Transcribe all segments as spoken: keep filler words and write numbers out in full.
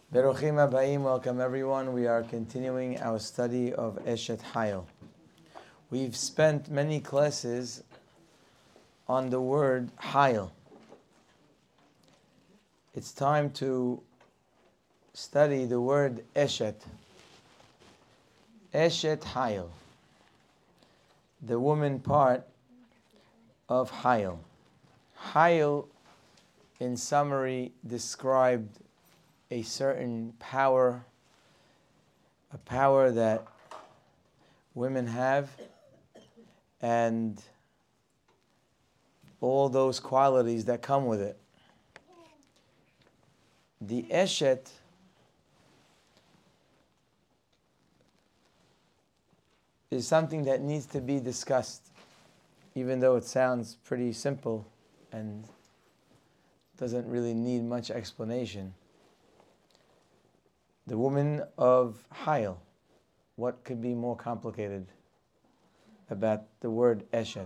Beruchim Habayim, welcome everyone. We are continuing our study of Eshet Hayil. We've spent many classes on the word Hayil. It's time to study the word Eshet. Eshet Hayil, the woman part of Hayil. Hayil, in summary, described a certain power, a power that women have, and all those qualities that come with it. The Eshet is something that needs to be discussed, even though it sounds pretty simple and doesn't really need much explanation. The woman of Hayil. What could be more complicated about the word Eshet?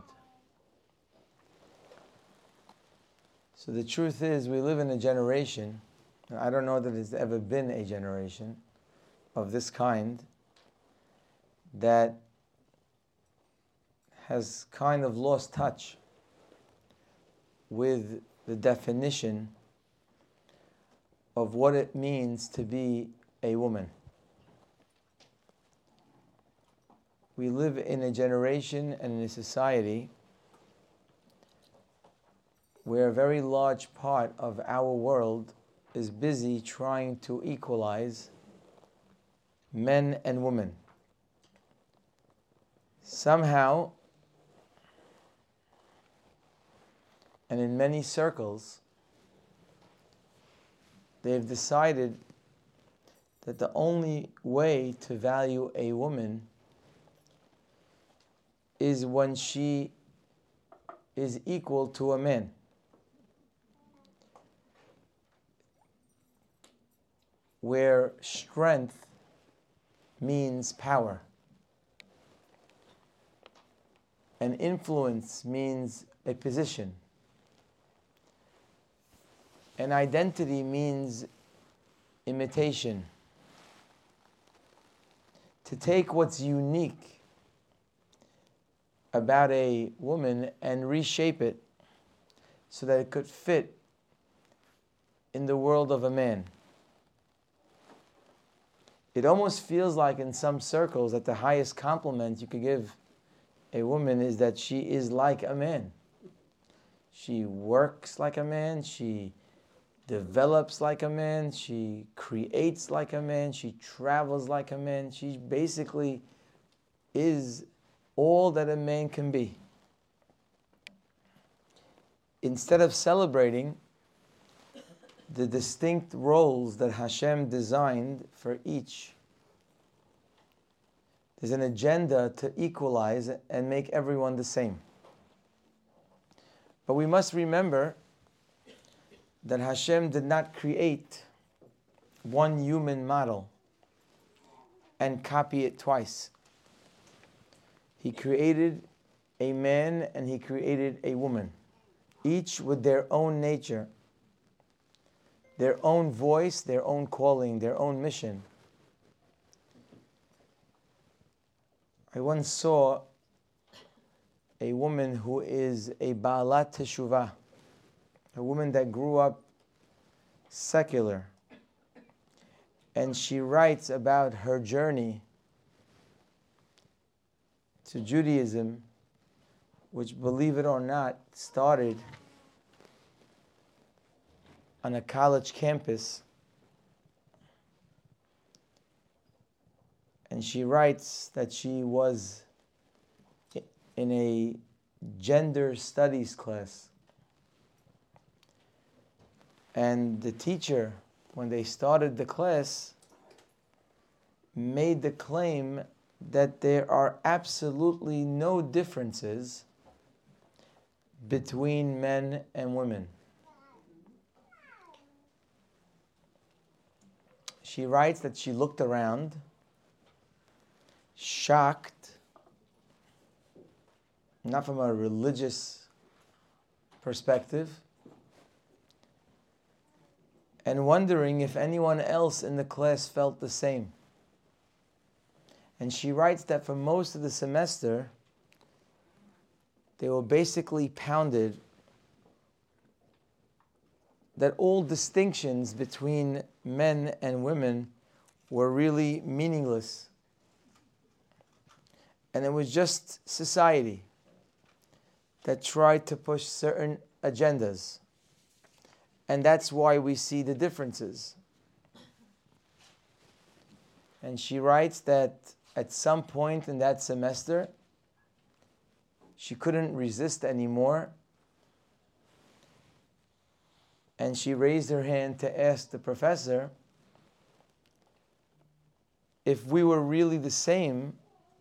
So the truth is, we live in a generation, and I don't know that there's ever been a generation of this kind that has kind of lost touch with the definition of what it means to be a woman. We live in a generation and in a society where a very large part of our world is busy trying to equalize men and women. Somehow, and in many circles, they've decided that the only way to value a woman is when she is equal to a man. Where strength means power, and influence means a position, and identity means imitation. To take what's unique about a woman and reshape it so that it could fit in the world of a man. It almost feels like in some circles that the highest compliment you could give a woman is that she is like a man. She works like a man, she develops like a man, she creates like a man, she travels like a man. She basically is all that a man can be. Instead of celebrating the distinct roles that Hashem designed for each, there's an agenda to equalize and make everyone the same. But we must remember that Hashem did not create one human model and copy it twice. He created a man and he created a woman, each with their own nature, their own voice, their own calling, their own mission. I once saw a woman who is a Ba'alat Teshuvah, a woman that grew up secular, and she writes about her journey to Judaism, which, believe it or not, started on a college campus. And she writes that she was in a gender studies class. And the teacher, when they started the class, made the claim that there are absolutely no differences between men and women. She writes that she looked around, shocked, not from a religious perspective, and wondering if anyone else in the class felt the same. And she writes that for most of the semester, they were basically pounded that all distinctions between men and women were really meaningless. And it was just society that tried to push certain agendas. And that's why we see the differences. And she writes that at some point in that semester, she couldn't resist anymore. And she raised her hand to ask the professor if we were really the same.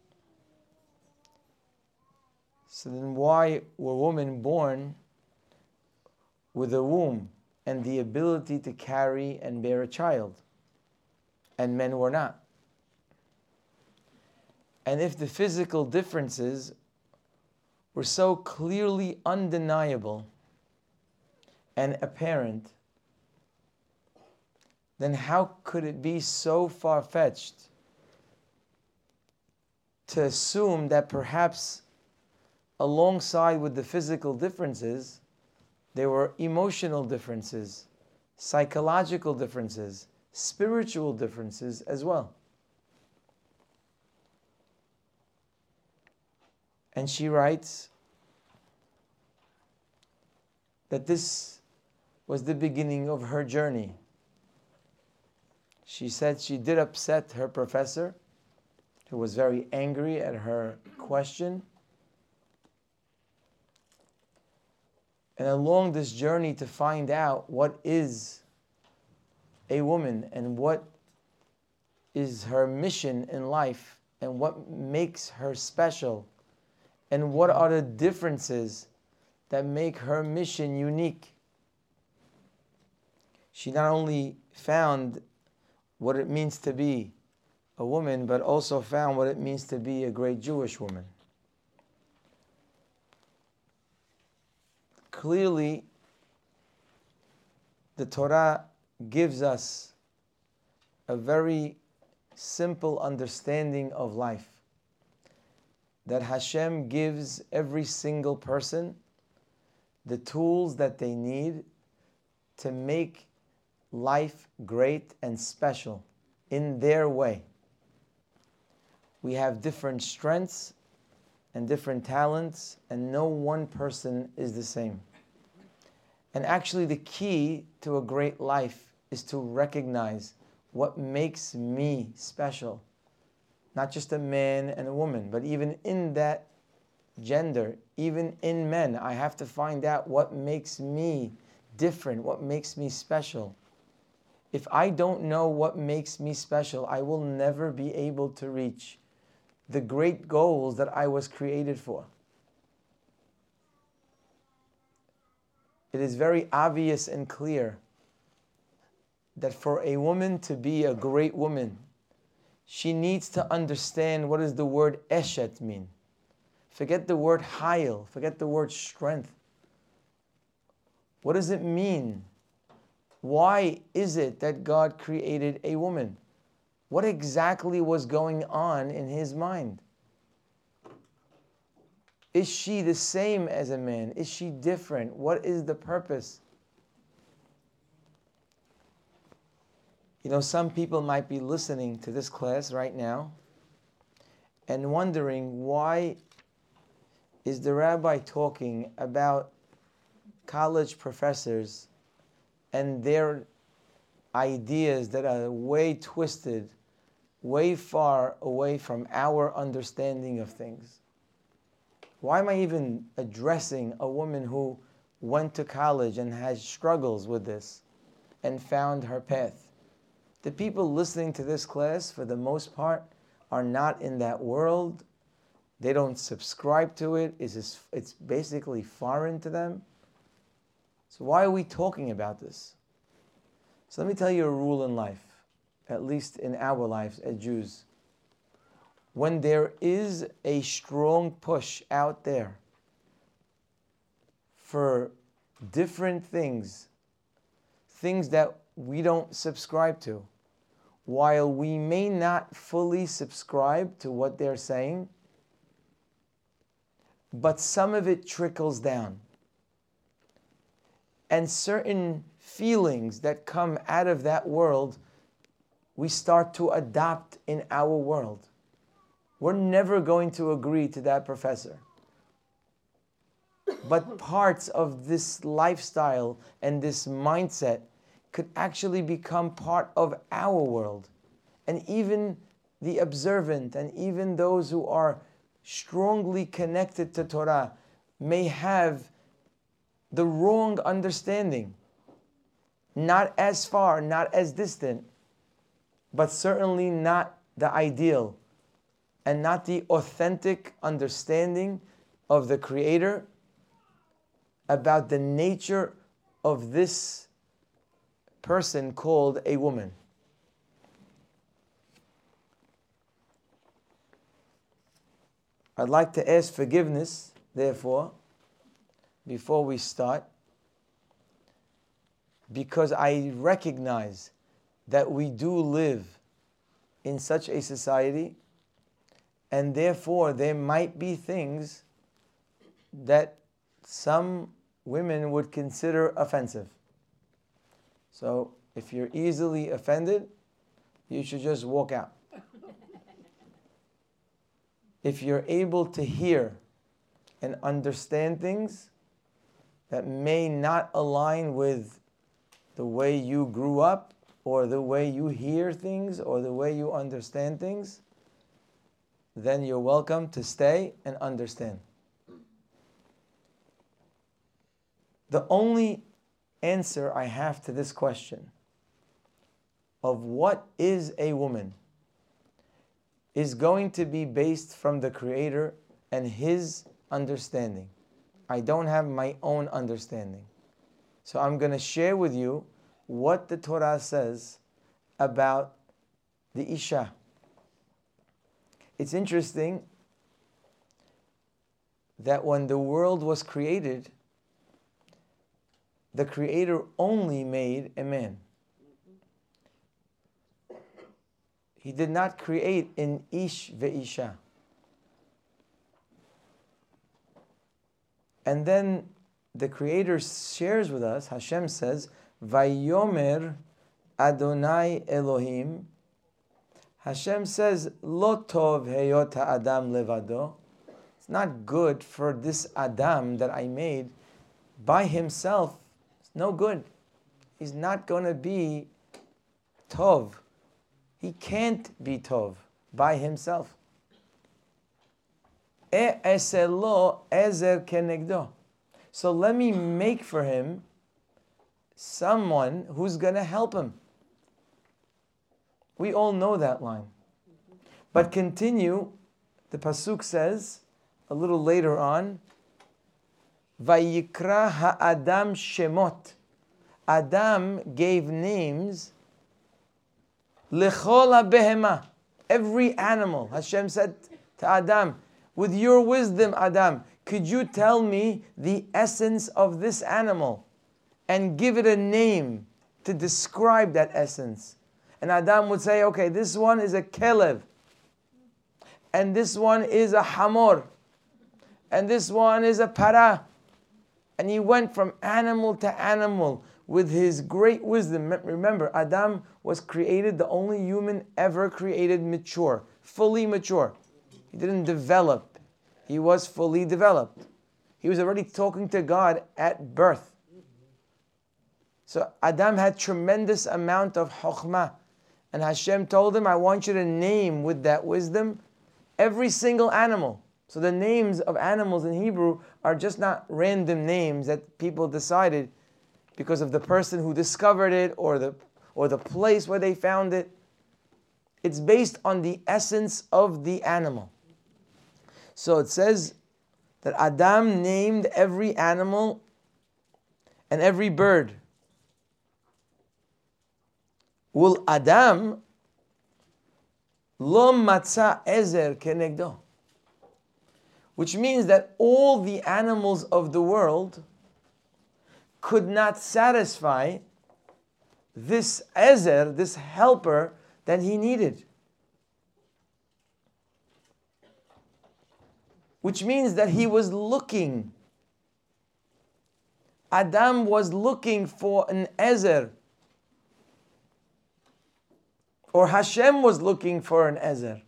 So then why were women born with a womb and the ability to carry and bear a child, and men were not? And if the physical differences were so clearly undeniable and apparent, then how could it be so far-fetched to assume that perhaps alongside with the physical differences, there were emotional differences, psychological differences, spiritual differences as well? And she writes that this was the beginning of her journey. She said she did upset her professor, who was very angry at her question. And along this journey to find out what is a woman and what is her mission in life and what makes her special and what are the differences that make her mission unique, she not only found what it means to be a woman, but also found what it means to be a great Jewish woman. Clearly, the Torah gives us a very simple understanding of life, that Hashem gives every single person the tools that they need to make life great and special in their way. We have different strengths and different talents, and no one person is the same. And actually the key to a great life is to recognize what makes me special. Not just a man and a woman, but even in that gender, even in men, I have to find out what makes me different, what makes me special. If I don't know what makes me special, I will never be able to reach the great goals that I was created for. It is very obvious and clear that for a woman to be a great woman, she needs to understand what does the word eshet mean. Forget the word hayil, forget the word strength. What does it mean? Why is it that God created a woman? What exactly was going on in his mind? Is she the same as a man? Is she different? What is the purpose? You know, some people might be listening to this class right now and wondering, why is the rabbi talking about college professors and their ideas that are way twisted, way far away from our understanding of things? Why am I even addressing a woman who went to college and has struggles with this and found her path? The people listening to this class, for the most part, are not in that world. They don't subscribe to it. It's, it's basically foreign to them. So why are we talking about this? So let me tell you a rule in life, at least in our lives as Jews. When there is a strong push out there for different things, things that we don't subscribe to. While we may not fully subscribe to what they're saying, but some of it trickles down. And certain feelings that come out of that world, we start to adopt in our world. We're never going to agree to that professor. But parts of this lifestyle and this mindset could actually become part of our world. And even the observant and even those who are strongly connected to Torah may have the wrong understanding. Not as far, not as distant, but certainly not the ideal and not the authentic understanding of the Creator about the nature of this person called a woman. I'd like to ask forgiveness, therefore, before we start, because I recognize that we do live in such a society, and therefore there might be things that some women would consider offensive. So if you're easily offended, you should just walk out. If you're able to hear and understand things that may not align with the way you grew up, or the way you hear things, or the way you understand things, then you're welcome to stay and understand. The only answer I have to this question of what is a woman is going to be based from the Creator and His understanding. I don't have my own understanding. So I'm going to share with you what the Torah says about the Isha. It's interesting that when the world was created, the Creator only made a man. He did not create an Ish ve'isha. And then the Creator shares with us, Hashem says, Vayomer Adonai Elohim. Hashem says, Lo tov heyot ha'adam levado. It's not good for this Adam that I made by himself. It's no good. He's not going to be tov. He can't be tov by himself. E'eselo ezer kenegdo. So let me make for him someone who's going to help him. We all know that line. But continue, the Pasuk says, a little later on, Vayikra ha'adam shemot. Adam gave names, Lechol ha'behema. Every animal. Hashem said to Adam, with your wisdom, Adam, could you tell me the essence of this animal and give it a name to describe that essence? And Adam would say, okay, this one is a kelev, and this one is a hamor, and this one is a para. And he went from animal to animal with his great wisdom. Remember, Adam was created, the only human ever created mature, fully mature. He didn't develop. He was fully developed. He was already talking to God at birth. So Adam had tremendous amount of chokhmah. And Hashem told him, I want you to name with that wisdom every single animal. So the names of animals in Hebrew are just not random names that people decided because of the person who discovered it or the or the place where they found it. It's based on the essence of the animal. So it says that Adam named every animal and every bird. Ul Adam lo matza ezer kenegdo. Which means that all the animals of the world could not satisfy this ezer, this helper that he needed. Which means that he was looking. Adam was looking for an ezer. Or Hashem was looking for an ezer.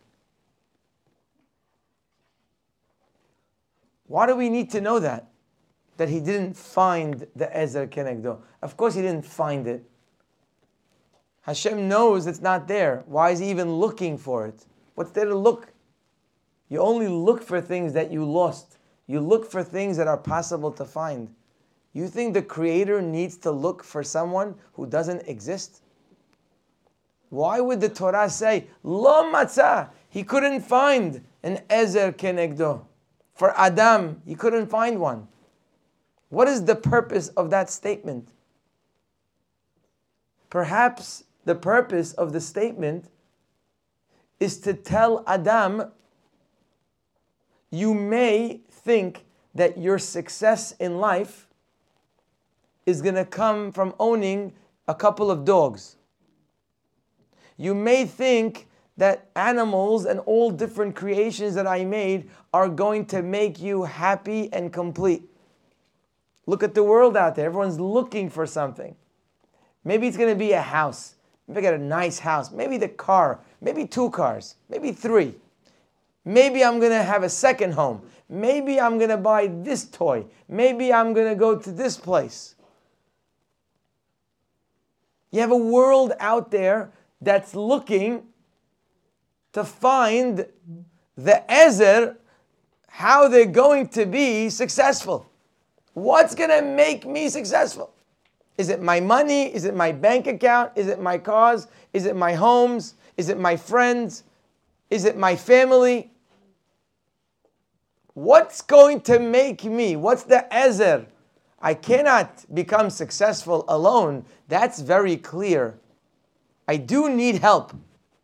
Why do we need to know that? That he didn't find the ezer kenegdo. Of course he didn't find it. Hashem knows it's not there. Why is he even looking for it? What's there to look? You only look for things that you lost. You look for things that are possible to find. You think the Creator needs to look for someone who doesn't exist? Why would the Torah say, Lo matzah? He couldn't find an ezer kenegdo. For Adam, he couldn't find one. What is the purpose of that statement? Perhaps the purpose of the statement is to tell Adam, you may think that your success in life is going to come from owning a couple of dogs. You may think that animals and all different creations that I made are going to make you happy and complete. Look at the world out there. Everyone's looking for something. Maybe it's going to be a house. Maybe I got a nice house. Maybe the car. Maybe two cars. Maybe three. Maybe I'm going to have a second home. Maybe I'm going to buy this toy. Maybe I'm going to go to this place. You have a world out there that's looking to find the ezer, how they're going to be successful. What's going to make me successful? Is it my money? Is it my bank account? Is it my cars? Is it my homes? Is it my friends? Is it my family? What's going to make me? What's the ezer? I cannot become successful alone. That's very clear. I do need help.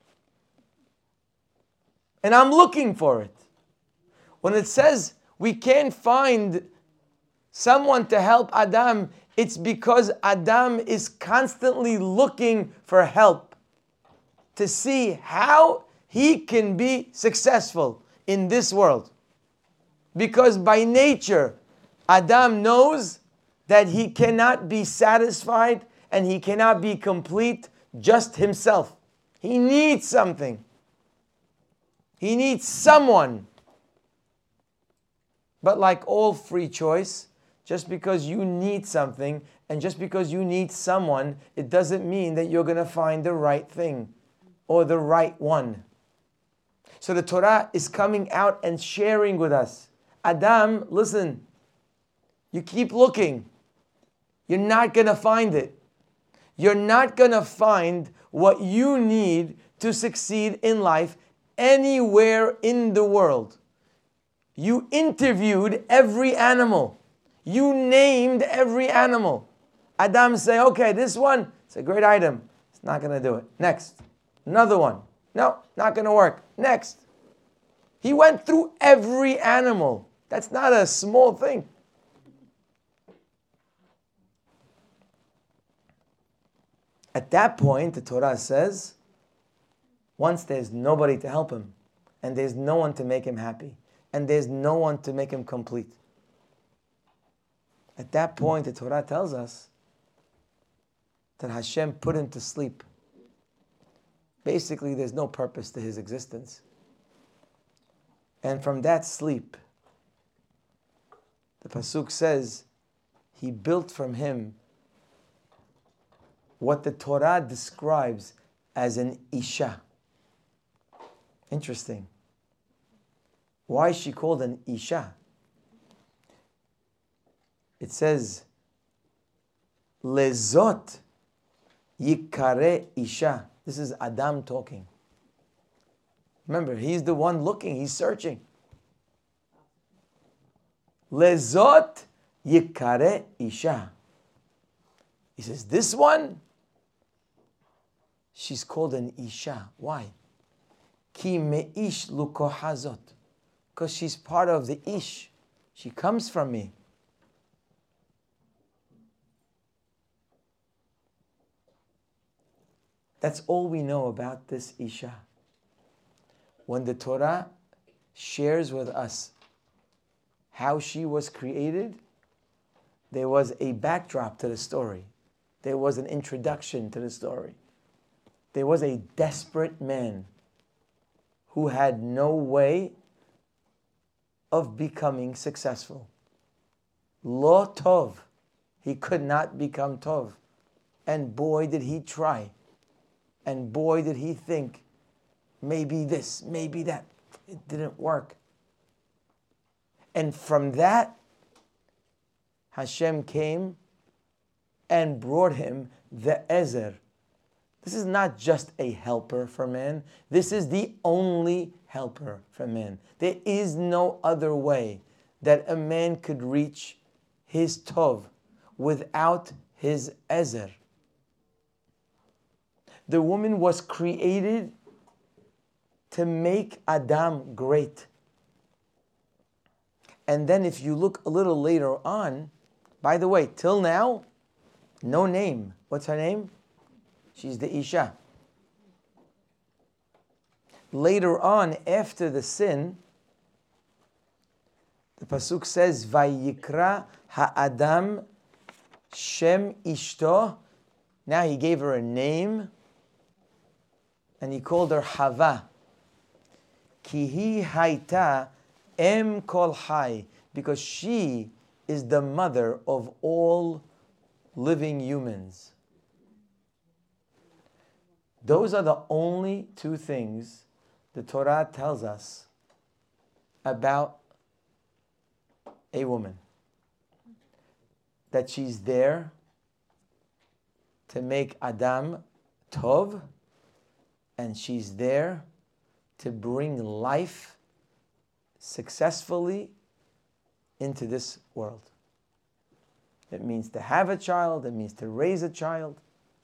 And I'm looking for it. When it says we can't find someone to help Adam, it's because Adam is constantly looking for help to see how he can be successful in this world. Because by nature, Adam knows that he cannot be satisfied and he cannot be complete just himself. He needs something. He needs someone. But like all free choice, just because you need something and just because you need someone, it doesn't mean that you're going to find the right thing or the right one. So the Torah is coming out and sharing with us. Adam, listen, you keep looking. You're not going to find it. You're not going to find what you need to succeed in life anywhere in the world. You interviewed every animal. You named every animal. Adam say, okay, this one, it's a great item. It's not going to do it. Next. Another one. No, not going to work. Next. He went through every animal. That's not a small thing. At that point, the Torah says, once there's nobody to help him, and there's no one to make him happy, and there's no one to make him complete. At that point, the Torah tells us that Hashem put him to sleep. Basically, there's no purpose to his existence. And from that sleep, the Pasuk says, he built from him what the Torah describes as an Isha. Interesting. Why is she called an Isha? It says, Lezot yikare Isha. This is Adam talking. Remember, he's the one looking, he's searching. Lezot yikare Isha. He says, this one, she's called an Isha. Why? Ki me'ish lukohazot. Because she's part of the Ish. She comes from me. That's all we know about this Isha. When the Torah shares with us how she was created, there was a backdrop to the story. There was an introduction to the story. There was a desperate man who had no way of becoming successful. Lo tov. He could not become tov. And boy did he try. And boy did he think, maybe this, maybe that. It didn't work. And from that, Hashem came and brought him the Ezer. This is not just a helper for man. This is the only helper for man. There is no other way that a man could reach his Tov without his Ezer. The woman was created to make Adam great. And then if you look a little later on, by the way, till now, no name. What's her name? She's the Isha. Later on, after the sin, the pasuk says, "Vayikra ha'adam shem ishto." Now he gave her a name, and he called her Hava. Ki hi hayta em kol hai, because she is the mother of all living humans. Those are the only two things the Torah tells us about a woman. That she's there to make Adam tov, and she's there to bring life successfully into this world. It means to have a child, it means to raise a child.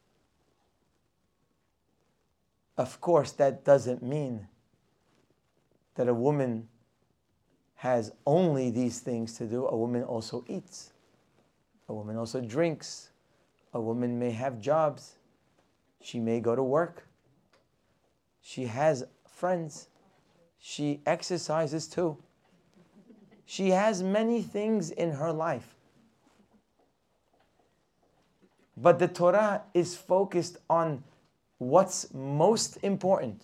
Of course, that doesn't mean that a woman has only these things to do. A woman also eats. A woman also drinks. A woman may have jobs. She may go to work. She has friends. She exercises too. She has many things in her life. But the Torah is focused on what's most important.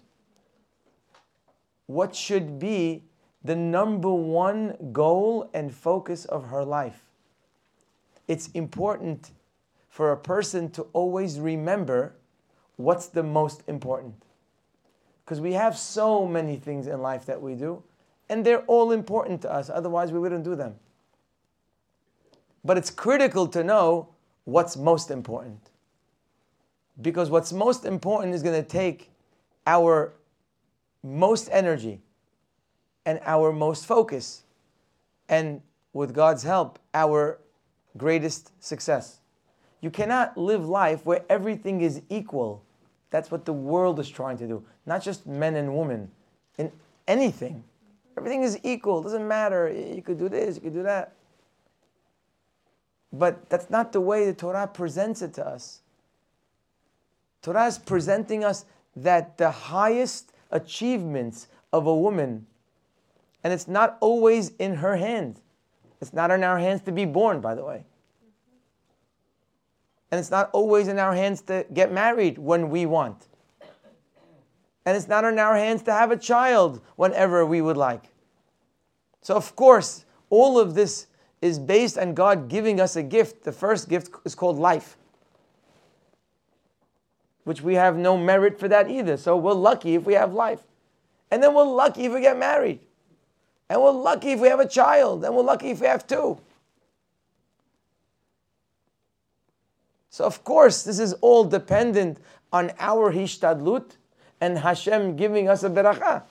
What should be the number one goal and focus of her life. It's important for a person to always remember what's the most important. Because we have so many things in life that we do, and they're all important to us, otherwise we wouldn't do them. But it's critical to know what's most important. Because what's most important is going to take our most energy and our most focus, and with God's help, our greatest success. You cannot live life where everything is equal. That's what the world is trying to do. Not just men and women. In anything. Everything is equal. It doesn't matter. You could do this, you could do that. But that's not the way the Torah presents it to us. Torah is presenting us that the highest achievements of a woman, and it's not always in her hand. It's not in our hands to be born, by the way. And it's not always in our hands to get married when we want. And it's not in our hands to have a child whenever we would like. So of course, all of this is based on God giving us a gift. The first gift is called life, which we have no merit for that either. So we're lucky if we have life. And then we're lucky if we get married. And we're lucky if we have a child. And we're lucky if we have two. So of course, this is all dependent on our hishtadlut and Hashem giving us a beracha.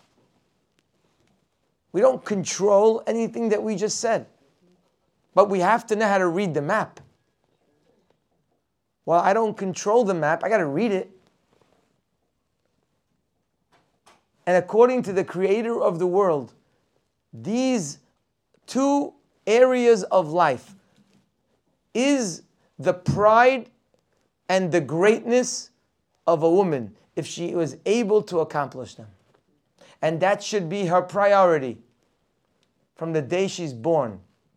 We don't control anything that we just said. But we have to know how to read the map. Well, I don't control the map, I got to read it. And according to the creator of the world, these two areas of life is the pride and the greatness of a woman if she was able to accomplish them. And that should be her priority from the day she's born.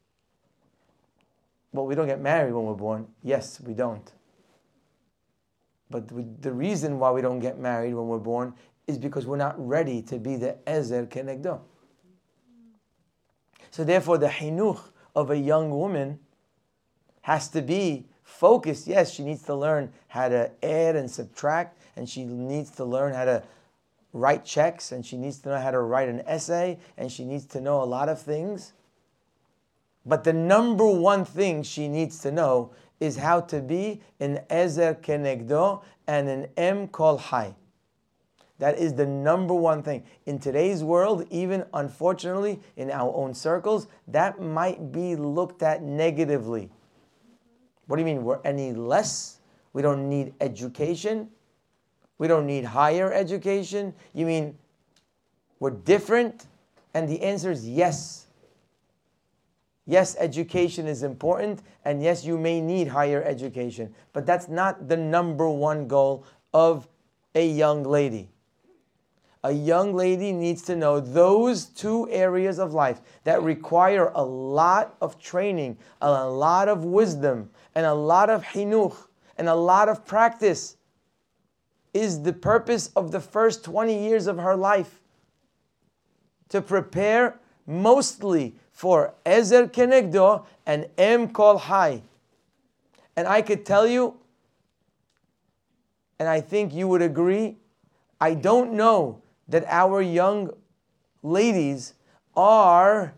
Well, we don't get married when we're born. Yes, we don't. But we, the reason why we don't get married when we're born is because we're not ready to be the ezer kenegdo. So therefore, the hinuch of a young woman has to be focused. Yes, she needs to learn how to add and subtract, and she needs to learn how to write checks, and she needs to know how to write an essay, and she needs to know a lot of things. But the number one thing she needs to know is how to be an ezer kenegdo and an em kol hai. That is the number one thing. In today's world, even unfortunately in our own circles, that might be looked at negatively. What do you mean? We're any less? We don't need education? We don't need higher education? You mean we're different? And the answer is yes. Yes, education is important, and yes, you may need higher education. But that's not the number one goal of a young lady. A young lady needs to know those two areas of life that require a lot of training, a lot of wisdom, and a lot of hinuch, and a lot of practice is the purpose of the first twenty years of her life. To prepare mostly for ezer kenegdo and em kol hai. And I could tell you, and I think you would agree, I don't know that our young ladies are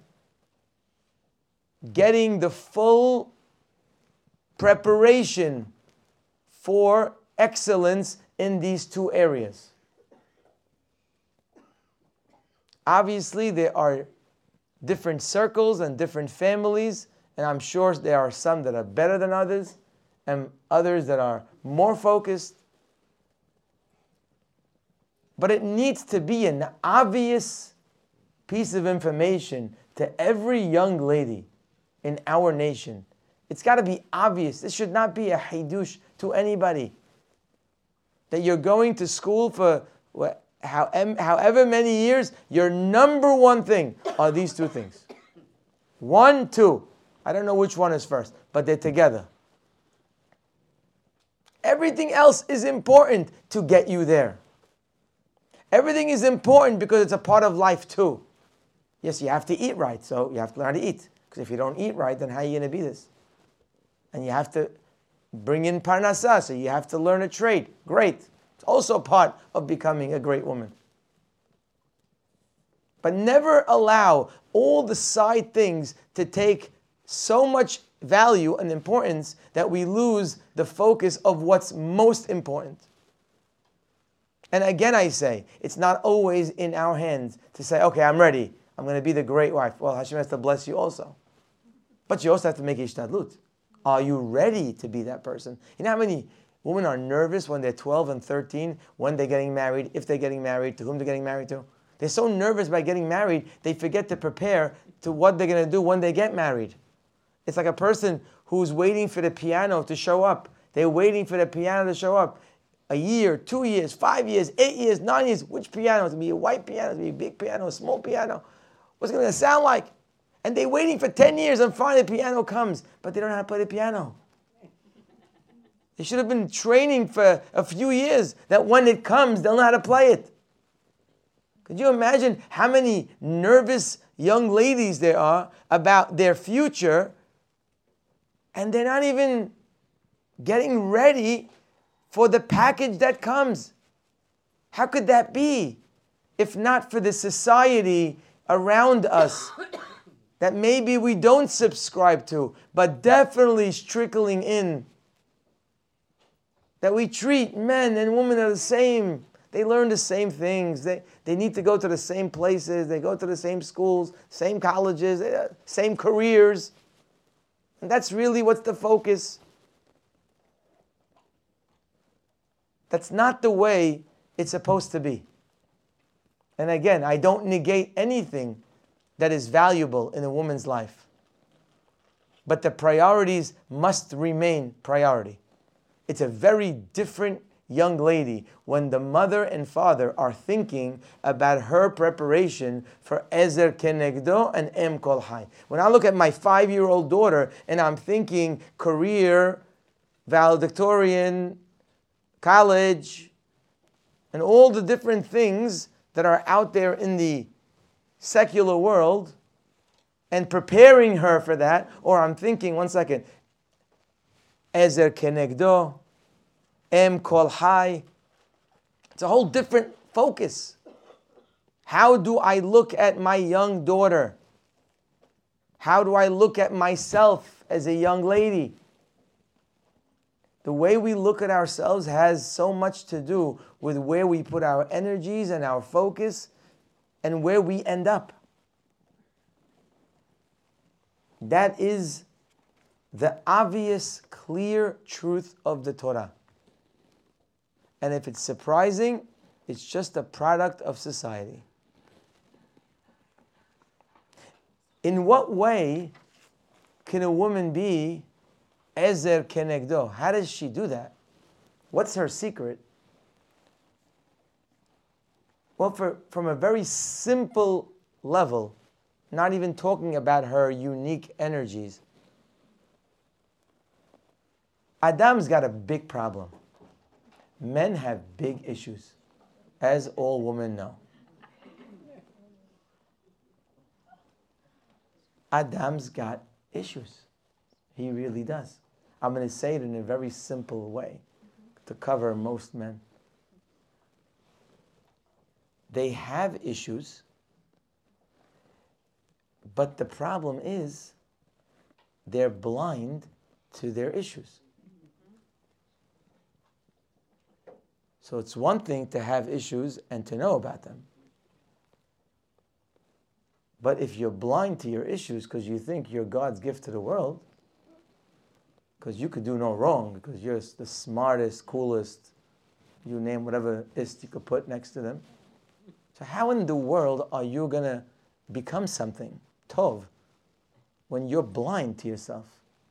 getting the full preparation for excellence in these two areas. Obviously, there are different circles and different families, and I'm sure there are some that are better than others, and others that are more focused. But it needs to be an obvious piece of information to every young lady in our nation. It's got to be obvious. This should not be a hidush to anybody. That you're going to school for what, however many years, your number one thing are these two things. One, two. I don't know which one is first, but they're together. Everything else is important to get you there. Everything is important because it's a part of life too. Yes, you have to eat right, so you have to learn how to eat. Because if you don't eat right, then how are you going to be this? And you have to bring in parnasah, so you have to learn a trade. Great. It's also part of becoming a great woman. But never allow all the side things to take so much value and importance that we lose the focus of what's most important. And again I say, it's not always in our hands to say, okay, I'm ready. I'm going to be the great wife. Well, Hashem has to bless you also. But you also have to make ishtadlut. Are you ready to be that person? You know how many women are nervous when they're twelve and thirteen, when they're getting married, if they're getting married, to whom they're getting married to? They're so nervous by getting married, they forget to prepare to what they're going to do when they get married. It's like a person who's waiting for the piano to show up. They're waiting for the piano to show up. A year, two years, five years, eight years, nine years. Which piano? It's going to be a white piano, it's going to be a big piano, a small piano. What's it going to sound like? And they're waiting for ten years and finally the piano comes, but they don't know how to play the piano. They should have been training for a few years that when it comes, they'll know how to play it. Could you imagine how many nervous young ladies there are about their future and they're not even getting ready for the package that comes? How could that be if not for the society around us that maybe we don't subscribe to, but definitely is trickling in? That we treat men and women are the same. They learn the same things. They, they need to go to the same places. They go to the same schools, same colleges, same careers. And that's really what's the focus. That's not the way it's supposed to be. And again, I don't negate anything that is valuable in a woman's life. But the priorities must remain priority. It's a very different young lady, when the mother and father are thinking about her preparation for Ezer Kenegdo and Em Kol Hai. When I look at my five-year-old daughter and I'm thinking career, valedictorian, college, and all the different things that are out there in the secular world, and preparing her for that, or I'm thinking, one second, Ezer Kenegdo, Em Kol Hai. It's a whole different focus. How do I look at my young daughter? How do I look at myself as a young lady? The way we look at ourselves has so much to do with where we put our energies and our focus and where we end up. That is the obvious, clear truth of the Torah. And if it's surprising, it's just a product of society. In what way can a woman be Ezer Kenegdo? How does she do that? What's her secret? Well, for, from a very simple level, not even talking about her unique energies, Adam's got a big problem. Men have big issues, as all women know. Adam's got issues. He really does. I'm going to say it in a very simple way to cover most men. They have issues, but the problem is they're blind to their issues. So it's one thing to have issues and to know about them. But if you're blind to your issues because you think you're God's gift to the world, because you could do no wrong, because you're the smartest, coolest, you name whatever ist you could put next to them. So how in the world are you going to become something, Tov, when you're blind to yourself?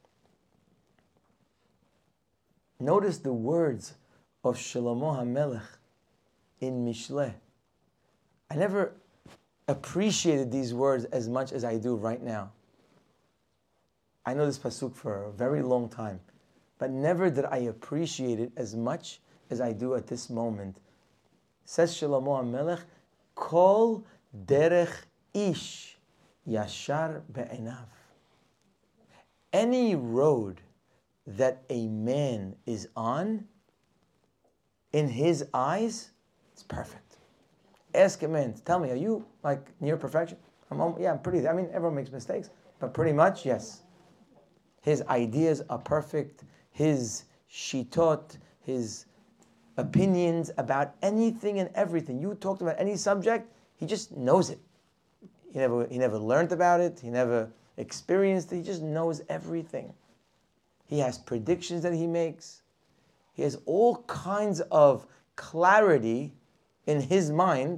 Notice the words of Shlomo HaMelech in Mishleh. I never appreciated these words as much as I do right now. I know this pasuk for a very long time, but never did I appreciate it as much as I do at this moment. Says Shlomo HaMelech, Kol derech ish yashar be'enav. Any road that a man is on, in his eyes, it's perfect. Ask a man, tell me, are you like near perfection? I'm, yeah, I'm pretty, I mean, everyone makes mistakes, but pretty much, yes. His ideas are perfect. His shitot, his opinions about anything and everything. You talked about any subject, he just knows it. He never, he never learned about it. He never experienced it. He just knows everything. He has predictions that he makes. He has all kinds of clarity in his mind,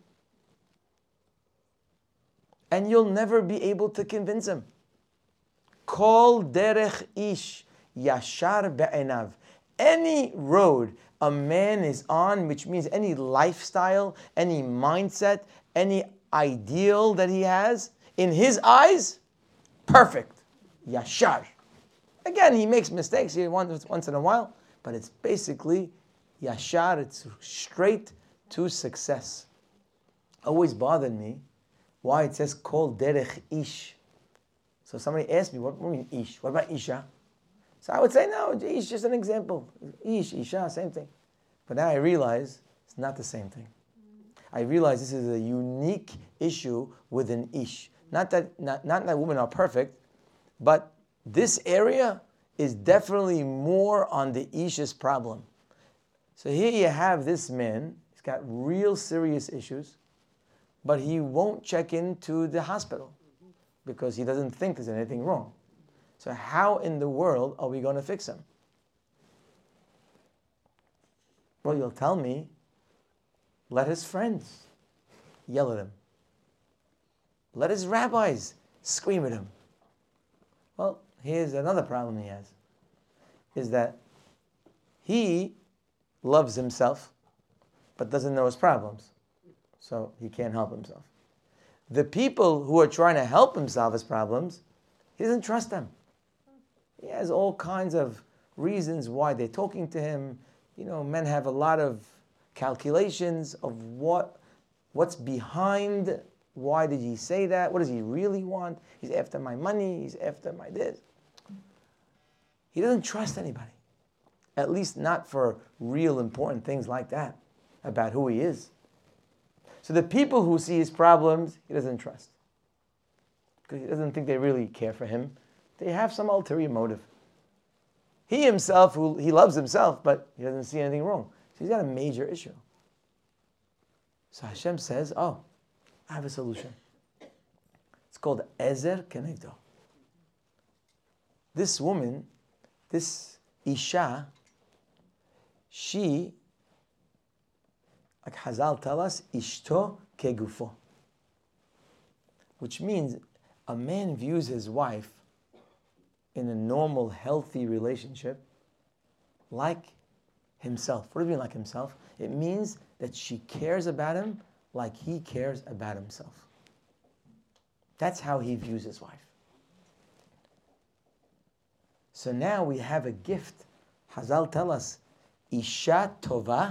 and you'll never be able to convince him. Kol derech ish yashar be'enav. Any road a man is on, which means any lifestyle, any mindset, any ideal that he has, in his eyes, perfect. Yashar. Again, he makes mistakes here once, once in a while, but it's basically yashar, it's straight to success. Always bothered me why it says kol derech ish. So somebody asked me, what do you mean ish? What about isha? So I would say, no, ish, just an example. Ish, isha, same thing. But now I realize it's not the same thing. I realize this is a unique issue with an ish. Not that, not, not that women are perfect, but this area is definitely more on the ish's problem. So here you have this man, he's got real serious issues, but he won't check into the hospital because he doesn't think there's anything wrong. So how in the world are we going to fix him? Well, you'll tell me, let his friends yell at him. Let his rabbis scream at him. Well, here's another problem he has, is that he loves himself, but doesn't know his problems. So he can't help himself. The people who are trying to help him solve his problems, he doesn't trust them. He has all kinds of reasons why they're talking to him. You know, men have a lot of calculations of what what's behind. Why did he say that? What does he really want? He's after my money. He's after my this. He doesn't trust anybody. At least not for real important things like that, about who he is. So the people who see his problems, he doesn't trust. Because he doesn't think they really care for him. They have some ulterior motive. He himself, who he loves himself, but he doesn't see anything wrong. So he's got a major issue. So Hashem says, oh, I have a solution. It's called Ezer Kenegdo. This woman, this Isha, she, like Hazal tell us, Ishto Kegufo. Which means a man views his wife in a normal, healthy relationship like himself. What do you mean like himself? It means that she cares about him like he cares about himself. That's how he views his wife. So now we have a gift. Hazal tell us, Isha tova,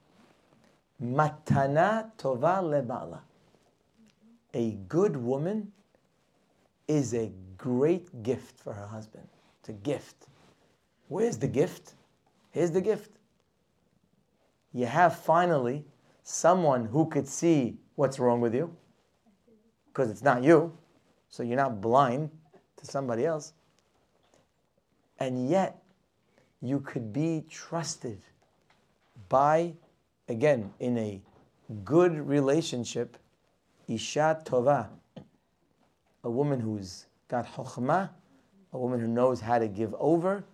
matana tova leba'ala. A good woman is a great gift for her husband. It's a gift. Where's the gift? Here's the gift. You have finally someone who could see what's wrong with you, because it's not you, so you're not blind to somebody else. And yet, you could be trusted by, again, in a good relationship, Isha Tova, a woman who's got chokhmah, a woman who knows how to give over.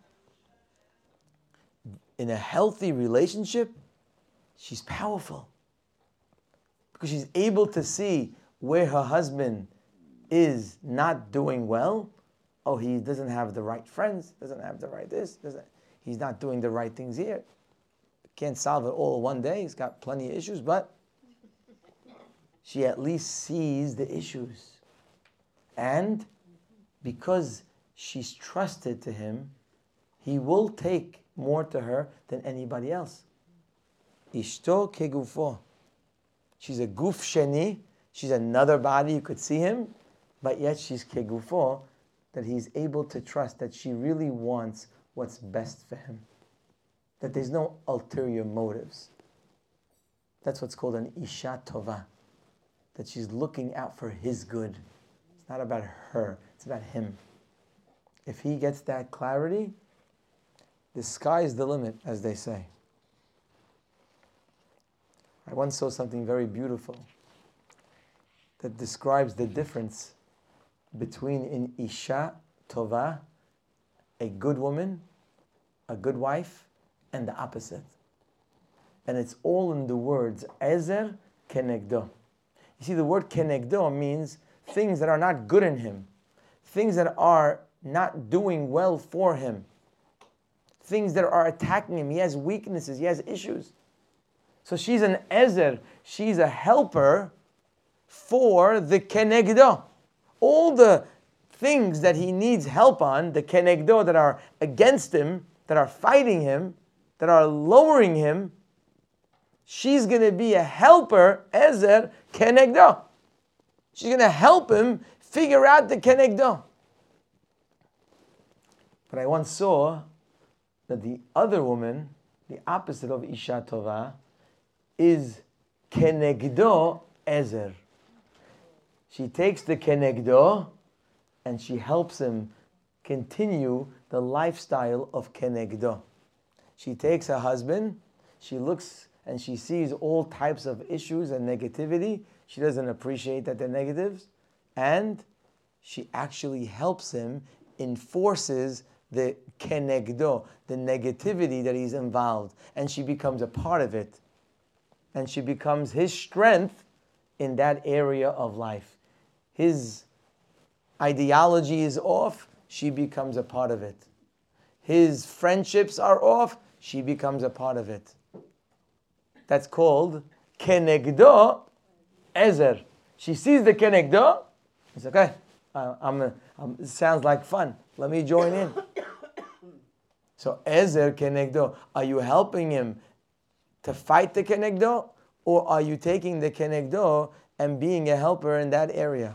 In a healthy relationship, she's powerful because she's able to see where her husband is not doing well. Oh, he doesn't have the right friends, doesn't have the right this, doesn't, he's not doing the right things here. Can't solve it all in one day. He's got plenty of issues, but she at least sees the issues. And because she's trusted to him, he will take more to her than anybody else. Ishto kegufo. She's a guf sheni. She's another body. You could see him, but yet she's kegufo, that he's able to trust that she really wants what's best for him. That there's no ulterior motives. That's what's called an Isha Tova. That she's looking out for his good. It's not about her, it's about him. If he gets that clarity, the sky is the limit, as they say. I once saw something very beautiful that describes the difference between an Isha Tova, a good woman, a good wife, and the opposite. And it's all in the words Ezer Kenegdo. You see, the word Kenegdo means things that are not good in him, things that are not doing well for him, things that are attacking him. He has weaknesses, he has issues. So she's an Ezer, she's a helper for the Kenegdo. All the things that he needs help on, the Kenegdo that are against him, that are fighting him, that are lowering him, she's going to be a helper, Ezer Kenegdo. She's going to help him figure out the Kenegdo. But I once saw that the other woman, the opposite of Isha Tova, is Kenegdo Ezer. She takes the Kenegdo and she helps him continue the lifestyle of Kenegdo. She takes her husband, she looks and she sees all types of issues and negativity. She doesn't appreciate that they're negatives. And she actually helps him, enforces the Kenegdo, the negativity that he's involved. And she becomes a part of it. And she becomes his strength in that area of life. His ideology is off, she becomes a part of it. His friendships are off, she becomes a part of it. that's called kenegdo ezer. She sees the kenegdo. It's okay. Uh, I'm, a, I'm. It sounds like fun. Let me join in. So ezer kenegdo. Are you helping him to fight the kenegdo, or are you taking the kenegdo and being a helper in that area?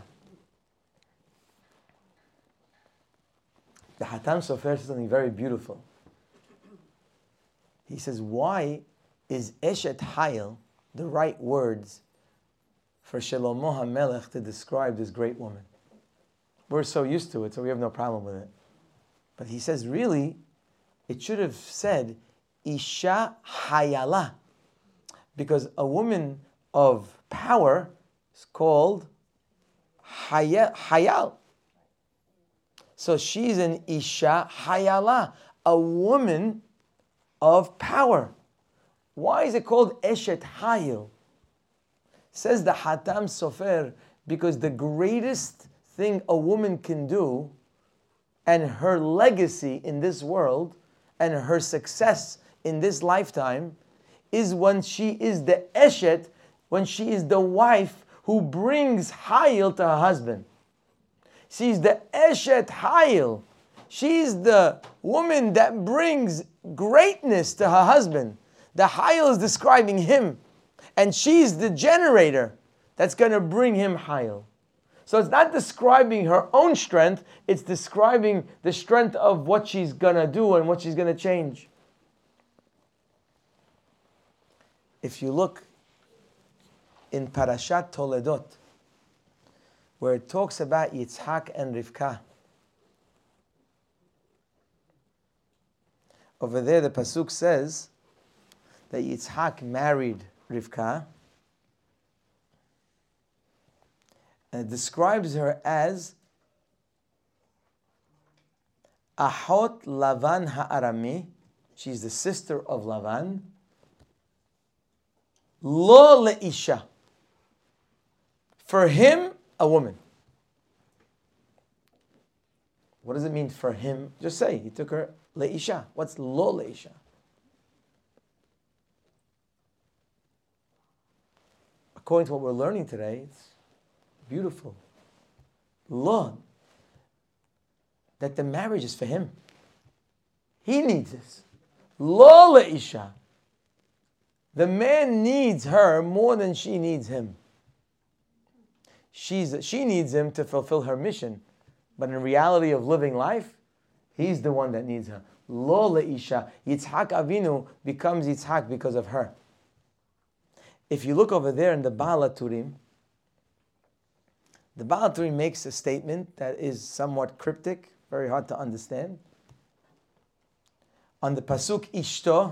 The Hatam Sofer says something very beautiful. He says, why is Eshet Hayil the right words for Shlomo HaMelech to describe this great woman? We're so used to it, so we have no problem with it. But he says, really, it should have said, Isha Hayala. Because a woman of power is called Hayal. So she's an Isha Hayala, a woman of power. Why is it called Eshet Hayil? Says the Hatam Sofer, because the greatest thing a woman can do, and her legacy in this world, and her success in this lifetime, is when she is the Eshet, when she is the wife who brings Hayil to her husband. She's the Eshet Hayil. She's the woman that brings greatness to her husband. The Hayil is describing him. And she's the generator that's going to bring him Hayil. So it's not describing her own strength, it's describing the strength of what she's going to do and what she's going to change. If you look in Parashat Toledot, where it talks about Yitzhak and Rivka, over there the Pasuk says that Yitzhak married Rivka, and it describes her as Ahot Lavan Ha'arami. She's the sister of Lavan. Lo leisha. For him, a woman. What does it mean for him? Just say, he took her leisha. What's lo leisha? According to what we're learning today, it's beautiful. Lo, that the marriage is for him. He needs this. Lo leisha. The man needs her more than she needs him. She's, she needs him to fulfill her mission. But in reality of living life, he's the one that needs her. Lo leisha. Yitzhak Avinu becomes Yitzhak because of her. If you look over there in the Baal HaTurim, the Baal HaTurim makes a statement that is somewhat cryptic, very hard to understand. On the Pasuk Ishto,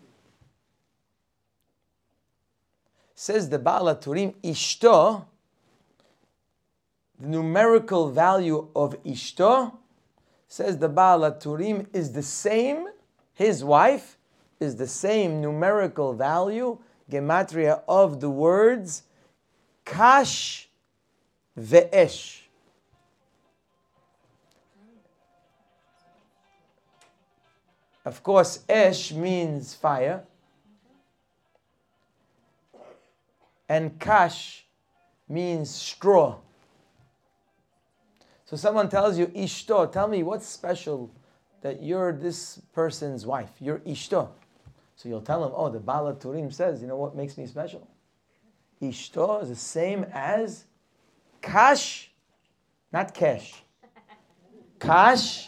says the Baal HaTurim, Ishto, the numerical value of Ishto, says the Baal HaTurim, is the same, his wife, is the same numerical value, gematria, of the words Kash ve'esh. Of course, Esh means fire, and Kash means straw. So someone tells you, Ishto, tell me what's special that you're this person's wife. You're Ishto. So you'll tell him, oh, the Baal HaTurim says, you know what makes me special? Ishto is the same as Kash, not Kesh. Kash,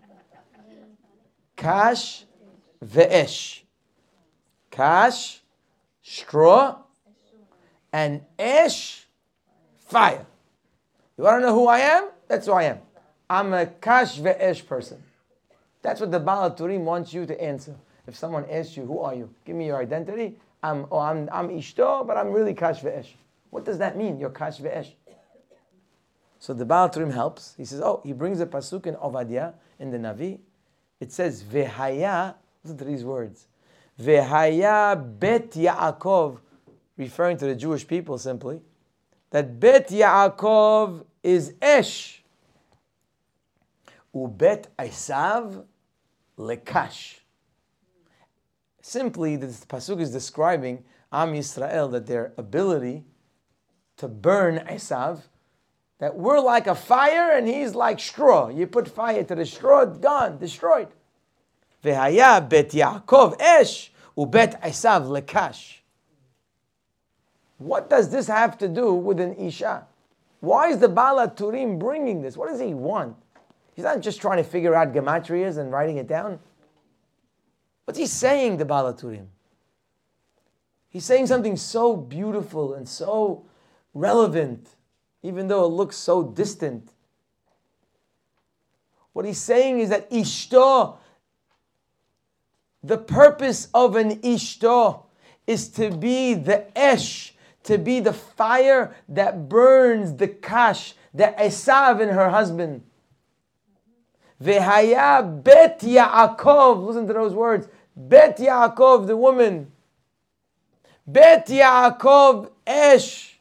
Kash ve'esh. Kash, straw, and Esh, fire. You want to know who I am? That's who I am. I'm a Kash ve'esh person. That's what the Baal HaTurim wants you to answer. If someone asks you, who are you? Give me your identity. I'm, oh, I'm, I'm Ishto, but I'm really Kash ve'esh. What does that mean? You're Kash ve'esh. So the Baal HaTurim helps. He says, oh, he brings a pasuk in Ovadia, in the Navi. It says, Vehaya, listen to these words. Vehaya bet Yaakov, referring to the Jewish people simply, that bet Yaakov is Esh. Ubet Esav lekash. Simply, this pasuk is describing Am Yisrael, that their ability to burn Esav, that we're like a fire and he's like straw. You put fire to the straw, it's gone, destroyed. Vehaya bet Yaakov esh ubet Esav lekash. What does this have to do with an Isha? Why is the Baal HaTurim bringing this? What does he want? He's not just trying to figure out gematrias and writing it down. What's he saying, the Baal HaTurim? He's saying something so beautiful and so relevant, even though it looks so distant. What he's saying is that Ishto, the purpose of an Ishto is to be the Esh, to be the fire that burns the Kash, the Esav in her husband. Vehaya bet Yaakov, listen to those words, bet Yaakov, the woman. Bet Yaakov Esh.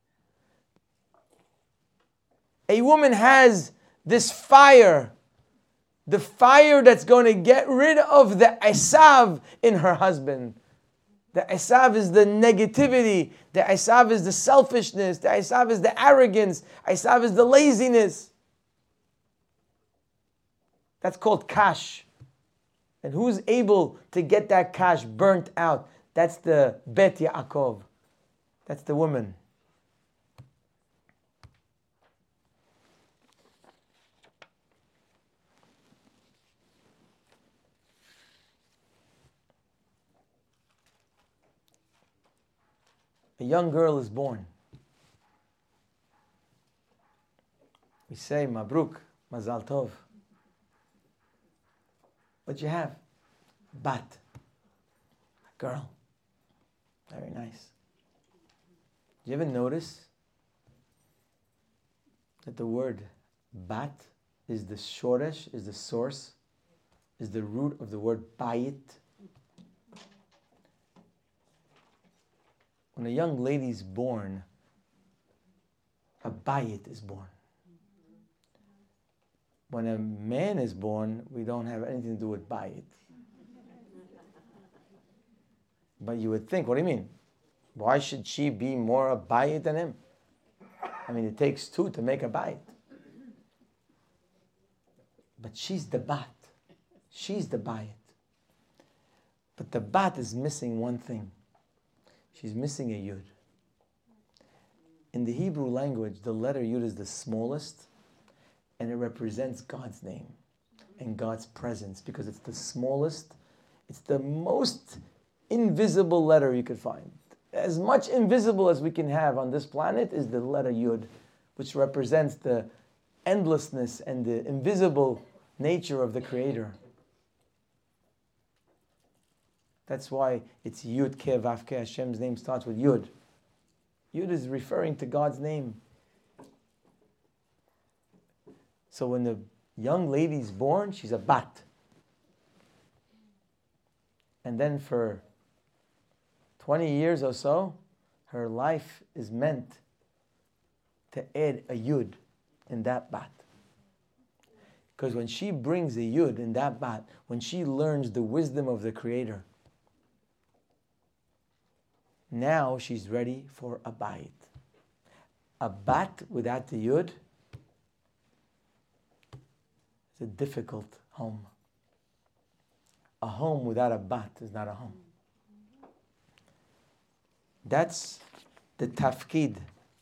A woman has this fire, the fire that's going to get rid of the Esav in her husband. The Esav is the negativity, the Esav is the selfishness, the Esav is the arrogance, Esav is the laziness. That's called kash. And who's able to get that kash burnt out? That's the Bet Yaakov. That's the woman. A young girl is born. We say, Mabruk, Mazal Tov. What you have? Bat. A girl. Very nice. Do you ever notice that the word bat is the shoresh, is the source, is the root of the word bayit? When a young lady is born, a bayit is born. When a man is born, we don't have anything to do with bayit. But you would think, what do you mean? Why should she be more a bayit than him? I mean, it takes two to make a bayit. But she's the bat. She's the bayit. But the bat is missing one thing. She's missing a yud. In the Hebrew language, the letter yud is the smallest, and it represents God's name and God's presence because it's the smallest, it's the most invisible letter you could find. As much invisible as we can have on this planet is the letter yud, which represents the endlessness and the invisible nature of the Creator. That's why it's Yud Ke Vav Ke. Hashem's name starts with Yud. Yud is referring to God's name. So when the young lady's born, she's a bat. And then for twenty years or so, her life is meant to add a Yud in that bat. Because when she brings a Yud in that bat, when she learns the wisdom of the Creator, now she's ready for a bayit. A bat without the yud is a difficult home. A home without a bat is not a home. That's the tafkid.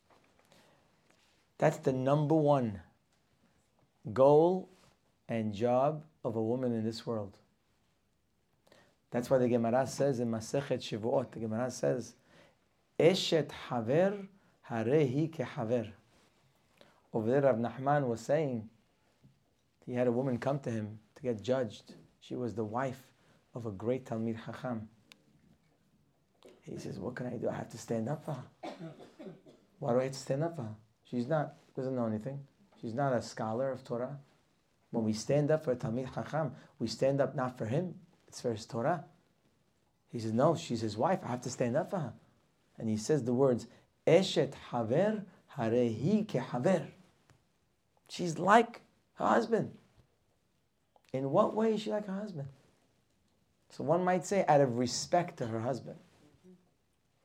That's the number one goal and job of a woman in this world. That's why the Gemara says in Masechet Shavuot, the Gemara says, Eshet haver harehi ke haver. Over there, Rav Nachman was saying, he had a woman come to him to get judged. She was the wife of a great Talmid Chacham. He says, what can I do? I have to stand up for her. Why do I have to stand up for her? She's not, doesn't know anything. She's not a scholar of Torah. When we stand up for a Talmid Chacham, we stand up not for him, it's for his Torah. He says, no, she's his wife. I have to stand up for her. And he says the words, Eshet haver harehi ke haver. She's like her husband. In what way is she like her husband? So one might say out of respect to her husband.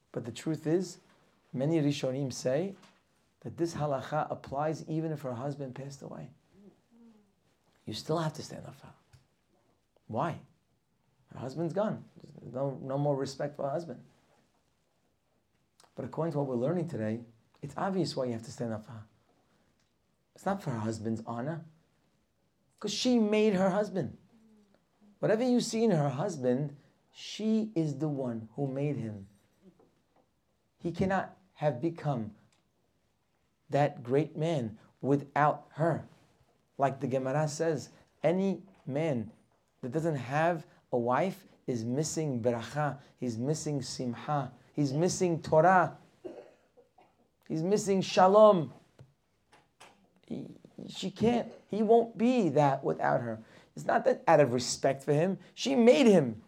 But the truth is, many Rishonim say that this halacha applies even if her husband passed away. You still have to stand up for her. Why? Her husband's gone. There's no, no more respect for her husband. But according to what we're learning today, it's obvious why you have to stand up for her. It's not for her husband's honor. Because she made her husband. Whatever you see in her husband, she is the one who made him. He cannot have become that great man without her. Like the Gemara says, any man that doesn't have a wife is missing beracha, he's missing simha, he's missing Torah, he's missing shalom. He, she can't, he won't be that without her. It's not that out of respect for him, she made him.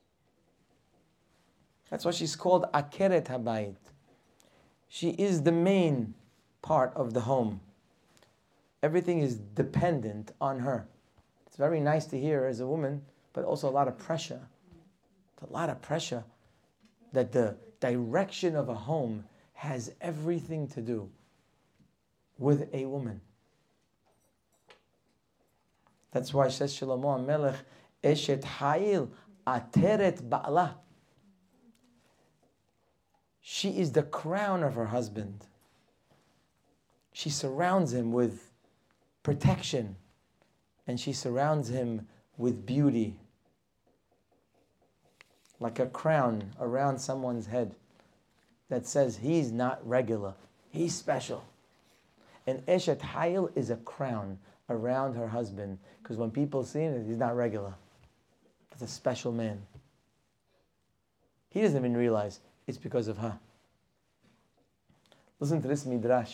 That's why she's called Akeret Habayit. She is the main part of the home. Everything is dependent on her. It's very nice to hear as a woman, but also a lot of pressure. It's a lot of pressure that the direction of a home has everything to do with a woman. That's why says Shlomo HaMelech, Eshet Ha'il Ateret Ba'ala. She is the crown of her husband. She surrounds him with protection, and she surrounds him with beauty. Like a crown around someone's head that says he's not regular, he's special. And Eshet Ha'il is a crown around her husband, because when people see him, he's not regular. That's a special man. He doesn't even realize it's because of her. Listen to this midrash.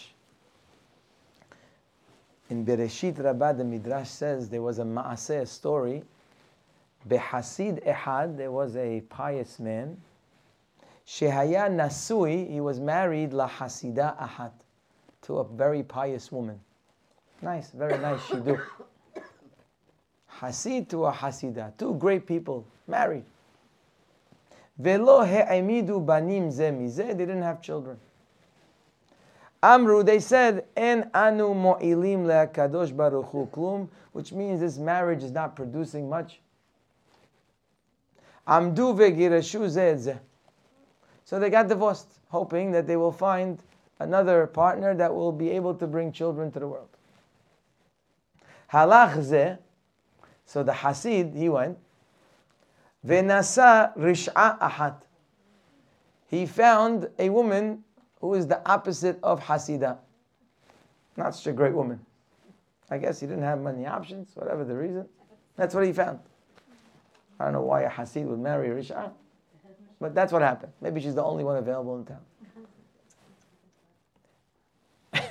In Bereshit Rabbah, the midrash says there was a ma'aseh, a story. Behasid Ehad, there was a pious man. Shehaya Nasui, he was married la Hasida Ahat, to a very pious woman. Nice, very nice shidduch. Hasid to a Hasida, two great people, married. Velo he'amidu banim ze mize, they didn't have children. Amru, they said, en anu mo'ilim le'akadosh baruch hu klum, which means this marriage is not producing much. Amdu ve'girashu ze ze. So they got divorced, hoping that they will find another partner that will be able to bring children to the world. Halach ze, so the Hasid, he went, Venasa rish'a ahat. He found a woman who is the opposite of Hasida. Not such a great woman. I guess he didn't have many options, whatever the reason. That's what he found. I don't know why a Hasid would marry a Rish'a, but that's what happened. Maybe she's the only one available in town.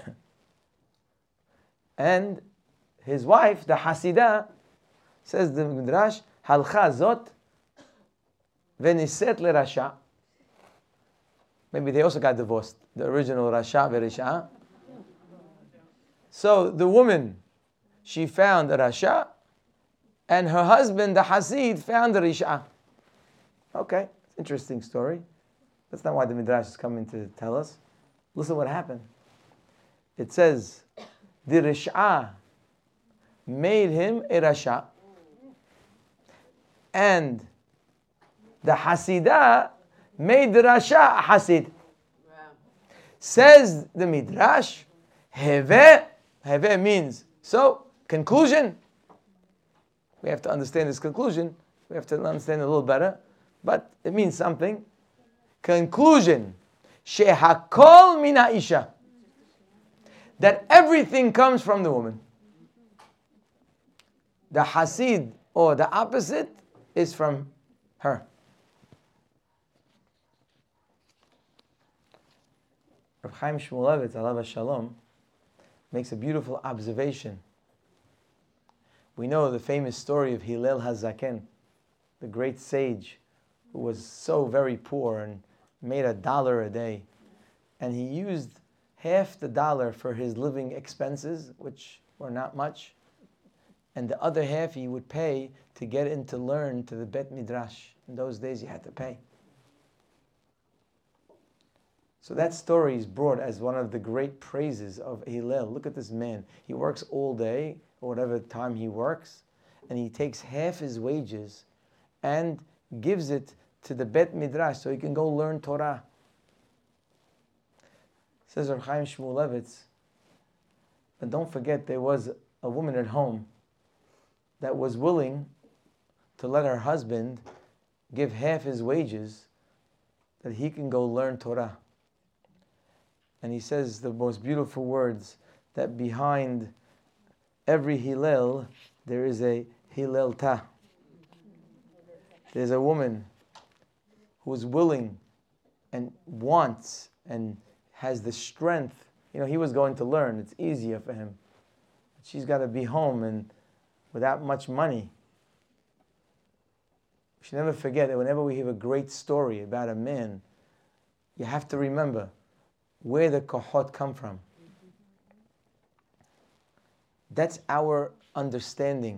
And his wife, the Hasidah, says the Midrash, Halcha zot veniset le Rasha. Maybe they also got divorced. The original Rasha veRisha. So the woman, she found a Rasha, and her husband, the Hasid, found a Risha. Okay, interesting story. That's not why the Midrash is coming to tell us. Listen what happened. It says, the Risha made him a Rasha, and the Hasidah made the Rasha a Hasid. Wow. Says the Midrash, Heve, Heve means, so, conclusion. We have to understand this conclusion. We have to understand it a little better. But it means something. Conclusion. Shehakol min ha'isha. That everything comes from the woman. The Hasid, or the opposite, is from her. Rav Chaim Shmulevitz, alav shalom, makes a beautiful observation. We know the famous story of Hillel HaZaken, the great sage who was so very poor and made a dollar a day. And he used half the dollar for his living expenses, which were not much, and the other half he would pay to get in to learn to the Bet Midrash. In those days you had to pay. So that story is brought as one of the great praises of Hillel. Look at this man. He works all day, or whatever time he works, and he takes half his wages and gives it to the Bet Midrash so he can go learn Torah. Says Rav Chaim Shmulevitz, but don't forget there was a woman at home that was willing to let her husband give half his wages that he can go learn Torah. And he says the most beautiful words, that behind every Hillel there is a Hillelta. There's a woman who is willing and wants and has the strength. You know, he was going to learn. It's easier for him. But she's got to be home and without much money. We should never forget that whenever we hear a great story about a man, you have to remember where the kohot come from. That's our understanding.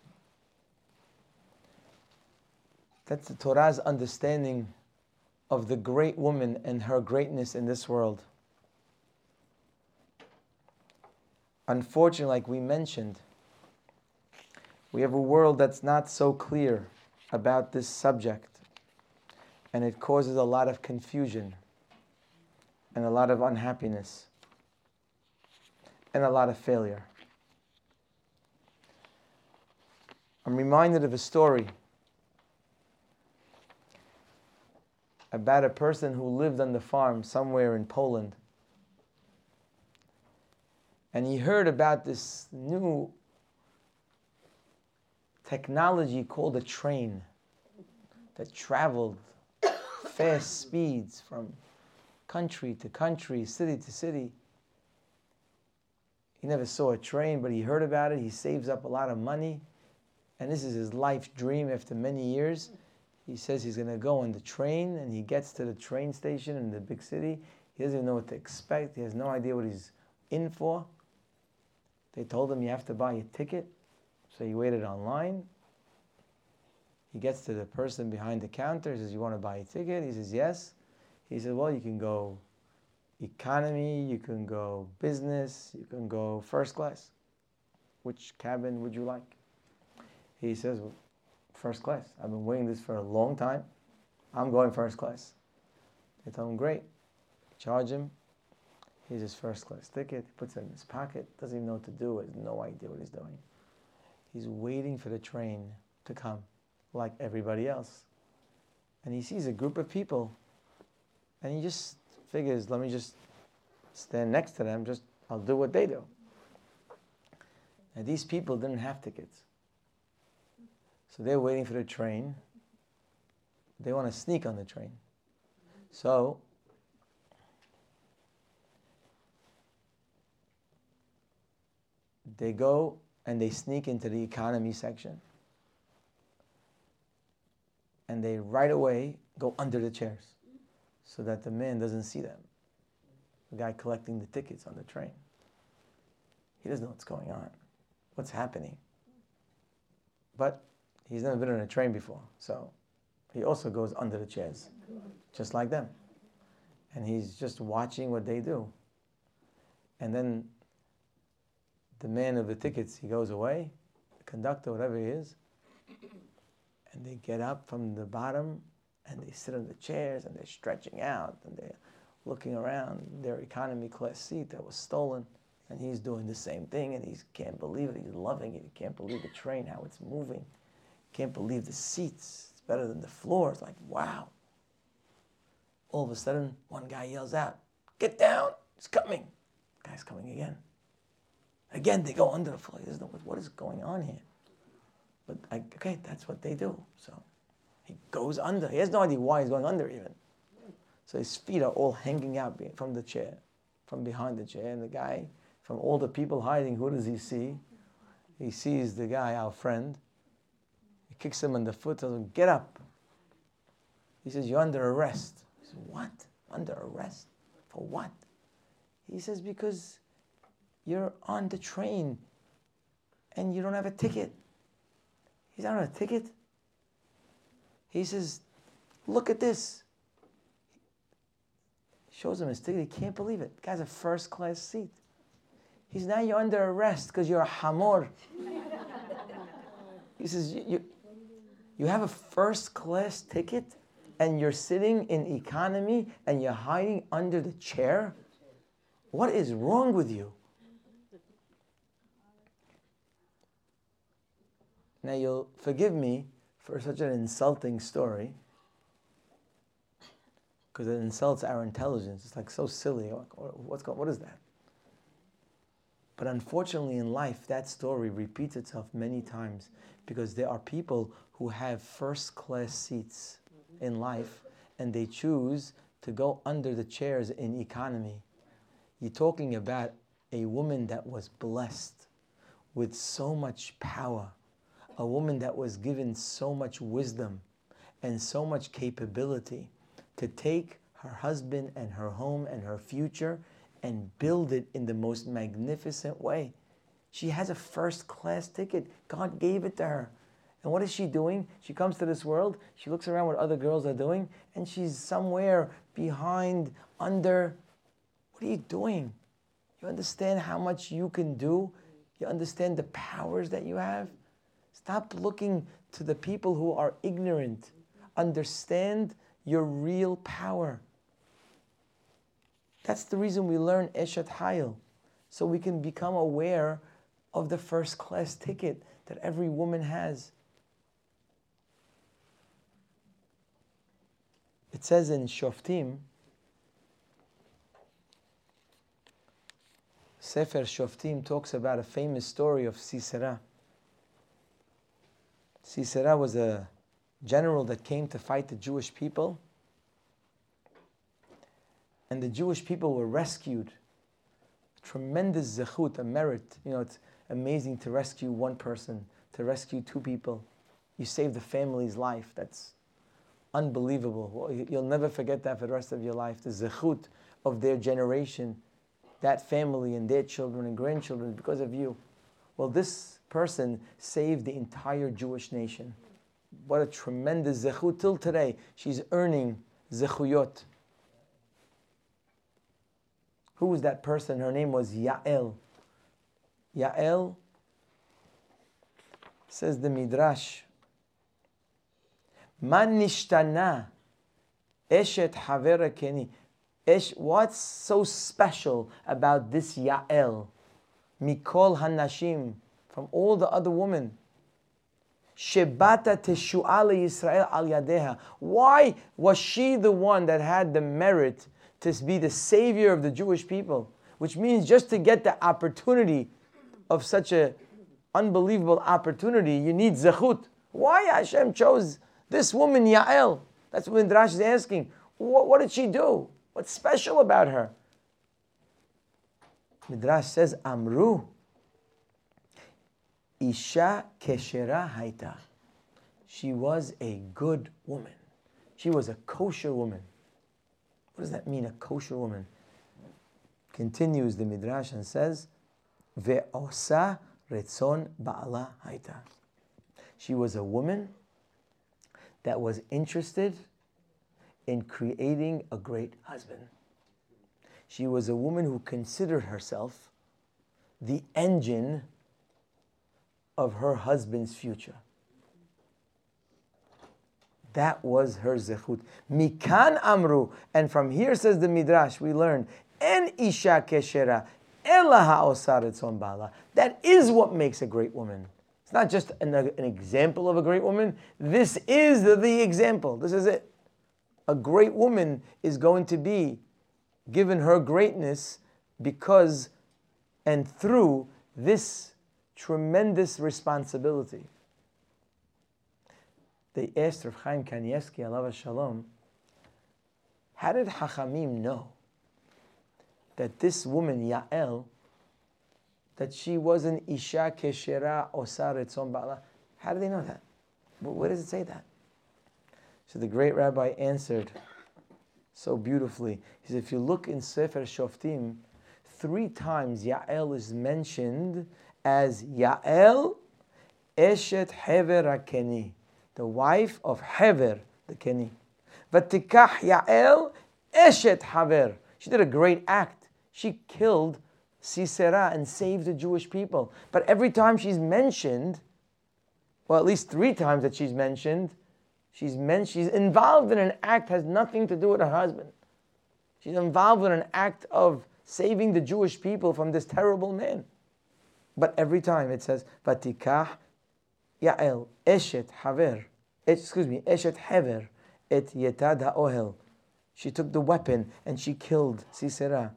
That's the Torah's understanding of the great woman and her greatness in this world. Unfortunately, like we mentioned, we have a world that's not so clear about this subject, and it causes a lot of confusion and a lot of unhappiness and a lot of failure. I'm reminded of a story about a person who lived on the farm somewhere in Poland. And he heard about this new technology called a train that traveled fast speeds from country to country, city to city. He never saw a train, but he heard about it. He saves up a lot of money. And this is his life dream after many years. He says he's going to go on the train, and he gets to the train station in the big city. He doesn't even know what to expect. He has no idea what he's in for. They told him you have to buy a ticket. So he waited online. He gets to the person behind the counter. He says, you want to buy a ticket? He says, yes. He says, well, you can go economy, you can go business, you can go first class. Which cabin would you like? He says, well, first class. I've been waiting this for a long time. I'm going first class. They tell him, great. Charge him. Here's his first class ticket. He puts it in his pocket. Doesn't even know what to do. Has no idea what he's doing. He's waiting for the train to come, like everybody else. And he sees a group of people, and he just figures, let me just stand next to them. Just I'll do what they do. And these people didn't have tickets. So they're waiting for the train. They want to sneak on the train. So they go and they sneak into the economy section. And they right away go under the chairs so that the man doesn't see them. The guy collecting the tickets on the train. He doesn't know what's going on, what's happening. But he's never been on a train before, so he also goes under the chairs, just like them. And he's just watching what they do. And then the man of the tickets, he goes away, the conductor, whatever he is, and they get up from the bottom, and they sit on the chairs, and they're stretching out, and they're looking around their economy class seat that was stolen, and he's doing the same thing, and he can't believe it. He's loving it. He can't believe the train, how it's moving. Can't believe the seats. It's better than the floor. It's like, wow. All of a sudden, one guy yells out, get down. It's coming. The guy's coming again. Again, they go under the floor. He doesn't know what is going on here. But, I, okay, that's what they do. So he goes under. He has no idea why he's going under even. So his feet are all hanging out from the chair, from behind the chair. And the guy, from all the people hiding, who does he see? He sees the guy, our friend. He kicks him in the foot, tells him, get up. He says, you're under arrest. He says, what? Under arrest? For what? He says, because you're on the train and you don't have a ticket. He's not on a ticket. He says, look at this. Shows him his ticket. He can't believe it. The guy's a first class seat. He's now you're under arrest because you're a hamor. He says, you, you, you have a first class ticket and you're sitting in economy and you're hiding under the chair? What is wrong with you? Now you'll forgive me for such an insulting story, because it insults our intelligence. It's like so silly. What's going, what is that? But unfortunately in life, that story repeats itself many times, because there are people who have first class seats in life and they choose to go under the chairs in economy. You're talking about a woman that was blessed with so much power, a woman that was given so much wisdom and so much capability to take her husband and her home and her future and build it in the most magnificent way. She has a first class ticket. God gave it to her. And what is she doing? She comes to this world, she looks around what other girls are doing, and she's somewhere behind, under. What are you doing? You understand how much you can do? You understand the powers that you have? Stop looking to the people who are ignorant. Understand your real power. That's the reason we learn Eshet Hayil, so we can become aware of the first class ticket that every woman has. It says in Shoftim, Sefer Shoftim talks about a famous story of Sisera. Sisera was a general that came to fight the Jewish people. And the Jewish people were rescued. Tremendous zechut, a merit. You know, it's amazing to rescue one person, to rescue two people. You save the family's life. That's unbelievable. You'll never forget that for the rest of your life. The zechut of their generation, that family and their children and grandchildren, because of you. Well, this person saved the entire Jewish nation. What a tremendous zechut. Till today, she's earning zechuyot. Who was that person? Her name was Yael. Yael, says the Midrash, Man nishtana eshet havera keni. What's so special about this Yael? Mikol hanashim, from all the other women. Shebata teshu'a Yisrael al yadeha. Why was she the one that had the merit to be the savior of the Jewish people? Which means just to get the opportunity of such an unbelievable opportunity, you need zechut. Why Hashem chose this woman, Yael? That's what Midrash is asking. What, what did she do? What's special about her? Midrash says, Amru, Isha keshera haita. She was a good woman. She was a kosher woman. What does that mean, a kosher woman? Continues the Midrash and says, Ve'osa retzon ba'ala haita. She was a woman that was interested in creating a great husband. She was a woman who considered herself the engine of her husband's future. That was her zechut. Mikan amru. And from here, says the Midrash, we learn, En isha keshera ela ha'osa retzon ba'ala. That is what makes a great woman. It's not just an, an example of a great woman. This is the, the example. This is it. A great woman is going to be given her greatness because and through this tremendous responsibility. They asked Rav Chaim Kanievsky, alav shalom, how did Hachamim know that this woman, Yael, that she was an Isha Keshera Osa Retzon Ba'ala? How do they know that? Where does it say that? So the great rabbi answered so beautifully. He said, if you look in Sefer Shoftim, three times Yael is mentioned as Yael Eshet Hever HaKeni, the wife of Hever the Keni. Vatikach Yael Eshet Haver. She did a great act. She killed Sisera and saved the Jewish people. But every time she's mentioned, well, at least three times that she's mentioned, she's men- she's involved in an act that has nothing to do with her husband. She's involved in an act of saving the Jewish people from this terrible man. But every time it says, Vatikah Yael Eshet Haver, excuse me, Eshet Hever, Et Yetad HaOhel. She took the weapon and she killed Sisera.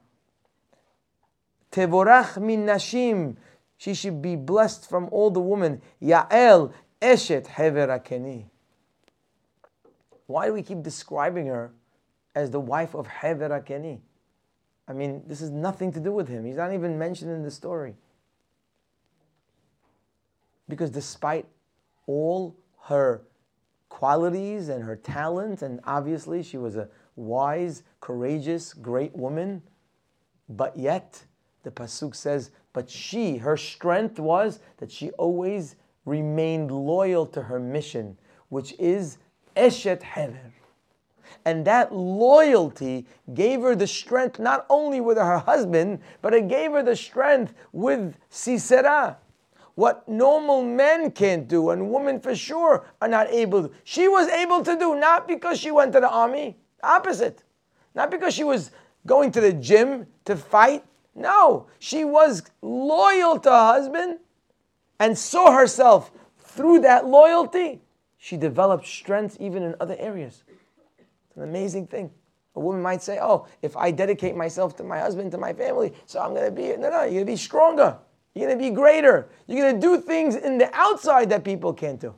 Tevorach min nashim. She should be blessed from all the women. Yael Eshet Hever Akeni. Why do we keep describing her as the wife of Hever Akeni? I mean, this has nothing to do with him. He's not even mentioned in the story. Because despite all her qualities and her talent, and obviously she was a wise, courageous, great woman, but yet the pasuk says, but she, her strength was that she always remained loyal to her mission, which is Eshet Hever. And that loyalty gave her the strength not only with her husband, but it gave her the strength with Sisera. What normal men can't do, and women for sure are not able to. She was able to do, not because she went to the army, opposite. Not because she was going to the gym to fight. No, she was loyal to her husband and saw herself through that loyalty. She developed strength even in other areas. It's an amazing thing. A woman might say, oh, if I dedicate myself to my husband, to my family, so I'm going to be, no, no, you're going to be stronger. You're going to be greater. You're going to do things in the outside that people can't do.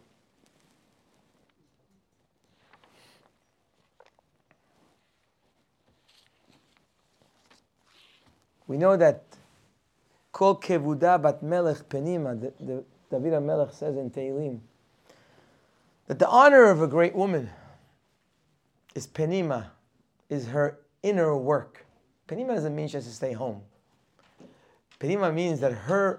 We know that Kol kevuda bat melech penima, the, the David HaMelech says in Tehillim, that the honor of a great woman is penima, is her inner work. Penima doesn't mean she has to stay home. Penima means that her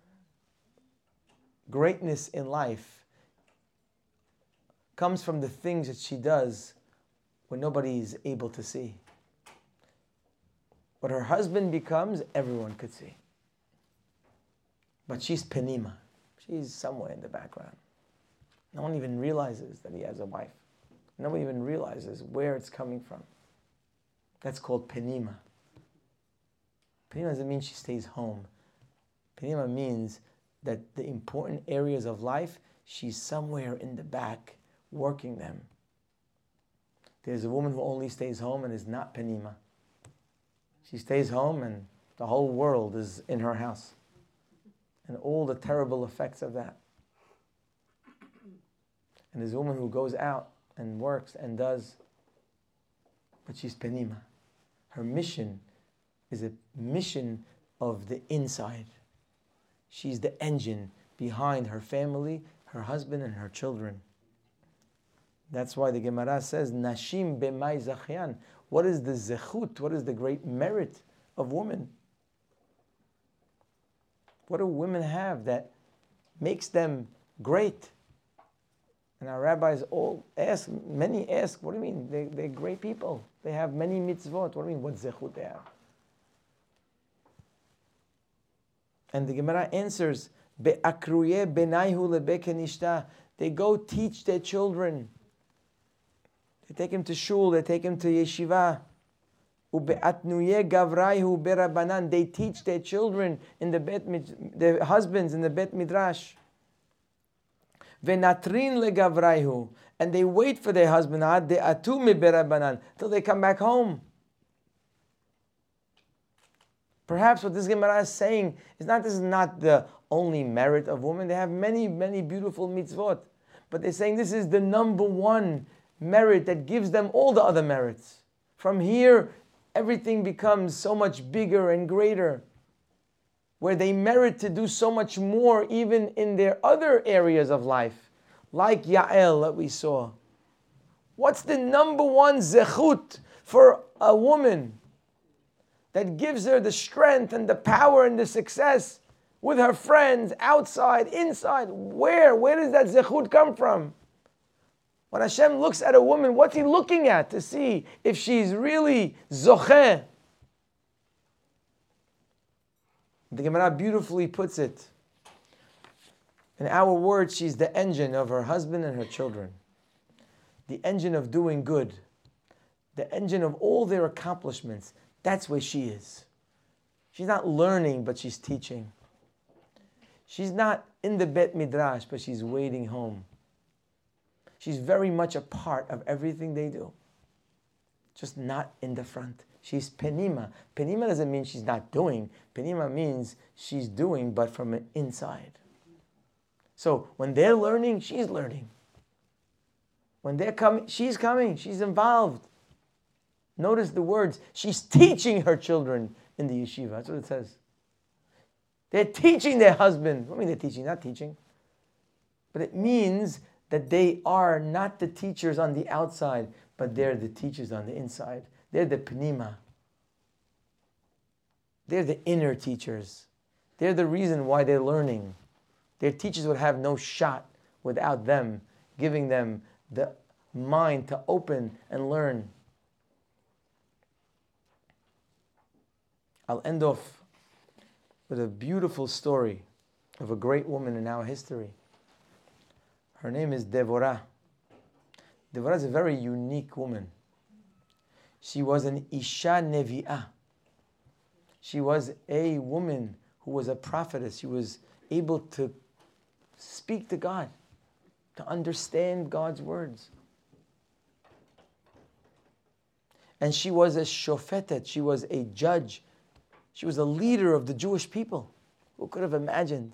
greatness in life comes from the things that she does when nobody is able to see. What her husband becomes, everyone could see. But she's penima. She's somewhere in the background. No one even realizes that he has a wife. No one even realizes where it's coming from. That's called penima. Penima doesn't mean she stays home. Penima means that the important areas of life, she's somewhere in the back working them. There's a woman who only stays home and is not penima. She stays home and the whole world is in her house. And all the terrible effects of that. And there's a woman who goes out and works and does, but she's penima. Her mission is a mission of the inside. She's the engine behind her family, her husband, and her children. That's why the Gemara says, Nashim b'mai zachyan. What is the zechut? What is the great merit of women? What do women have that makes them great? And our rabbis all ask, many ask, what do you mean? They, they're great people. They have many mitzvot. What do you mean? What zechut they have? And the Gemara answers, Be'akruye benayhu lebekenishta. They go teach their children. They take him to shul, they take him to yeshiva. Ube'atnuye gavrayhu berabanan. They teach their children in the bet, their husbands in the bet midrash. Venatrin legavrayhu. And they wait for their husband, ad de'atu mi berabanan, till they come back home. Perhaps what this Gemara is saying is not, this is not the only merit of women. They have many, many beautiful mitzvot. But they're saying this is the number one merit that gives them all the other merits. From here, everything becomes so much bigger and greater, where they merit to do so much more even in their other areas of life, like Yael that we saw. What's the number one zechut for a woman that gives her the strength and the power and the success with her friends, outside, inside? Where? Where does that zechut come from? When Hashem looks at a woman, what's He looking at to see if she's really zocheh The Gemara beautifully puts it. In our words, she's the engine of her husband and her children. The engine of doing good. The engine of all their accomplishments. That's where she is. She's not learning, but she's teaching. She's not in the Bet Midrash, but she's waiting home. She's very much a part of everything they do. Just not in the front. She's penima. Penima doesn't mean she's not doing. Penima means she's doing, but from the inside. So when they're learning, she's learning. When they're coming, she's coming. She's involved. Notice the words. She's teaching her children in the yeshiva. That's what it says. They're teaching their husband. What do you mean they're teaching? Not teaching. But it means that they are not the teachers on the outside, but they're the teachers on the inside. They're the pnima. They're the inner teachers. They're the reason why they're learning. Their teachers would have no shot without them giving them the mind to open and learn. I'll end off with a beautiful story of a great woman in our history. Her name is Devorah. Devorah is a very unique woman. She was an Isha Nevi'ah. She was a woman who was a prophetess. She was able to speak to God, to understand God's words. And she was a shofetet. She was a judge. She was a leader of the Jewish people. Who could have imagined?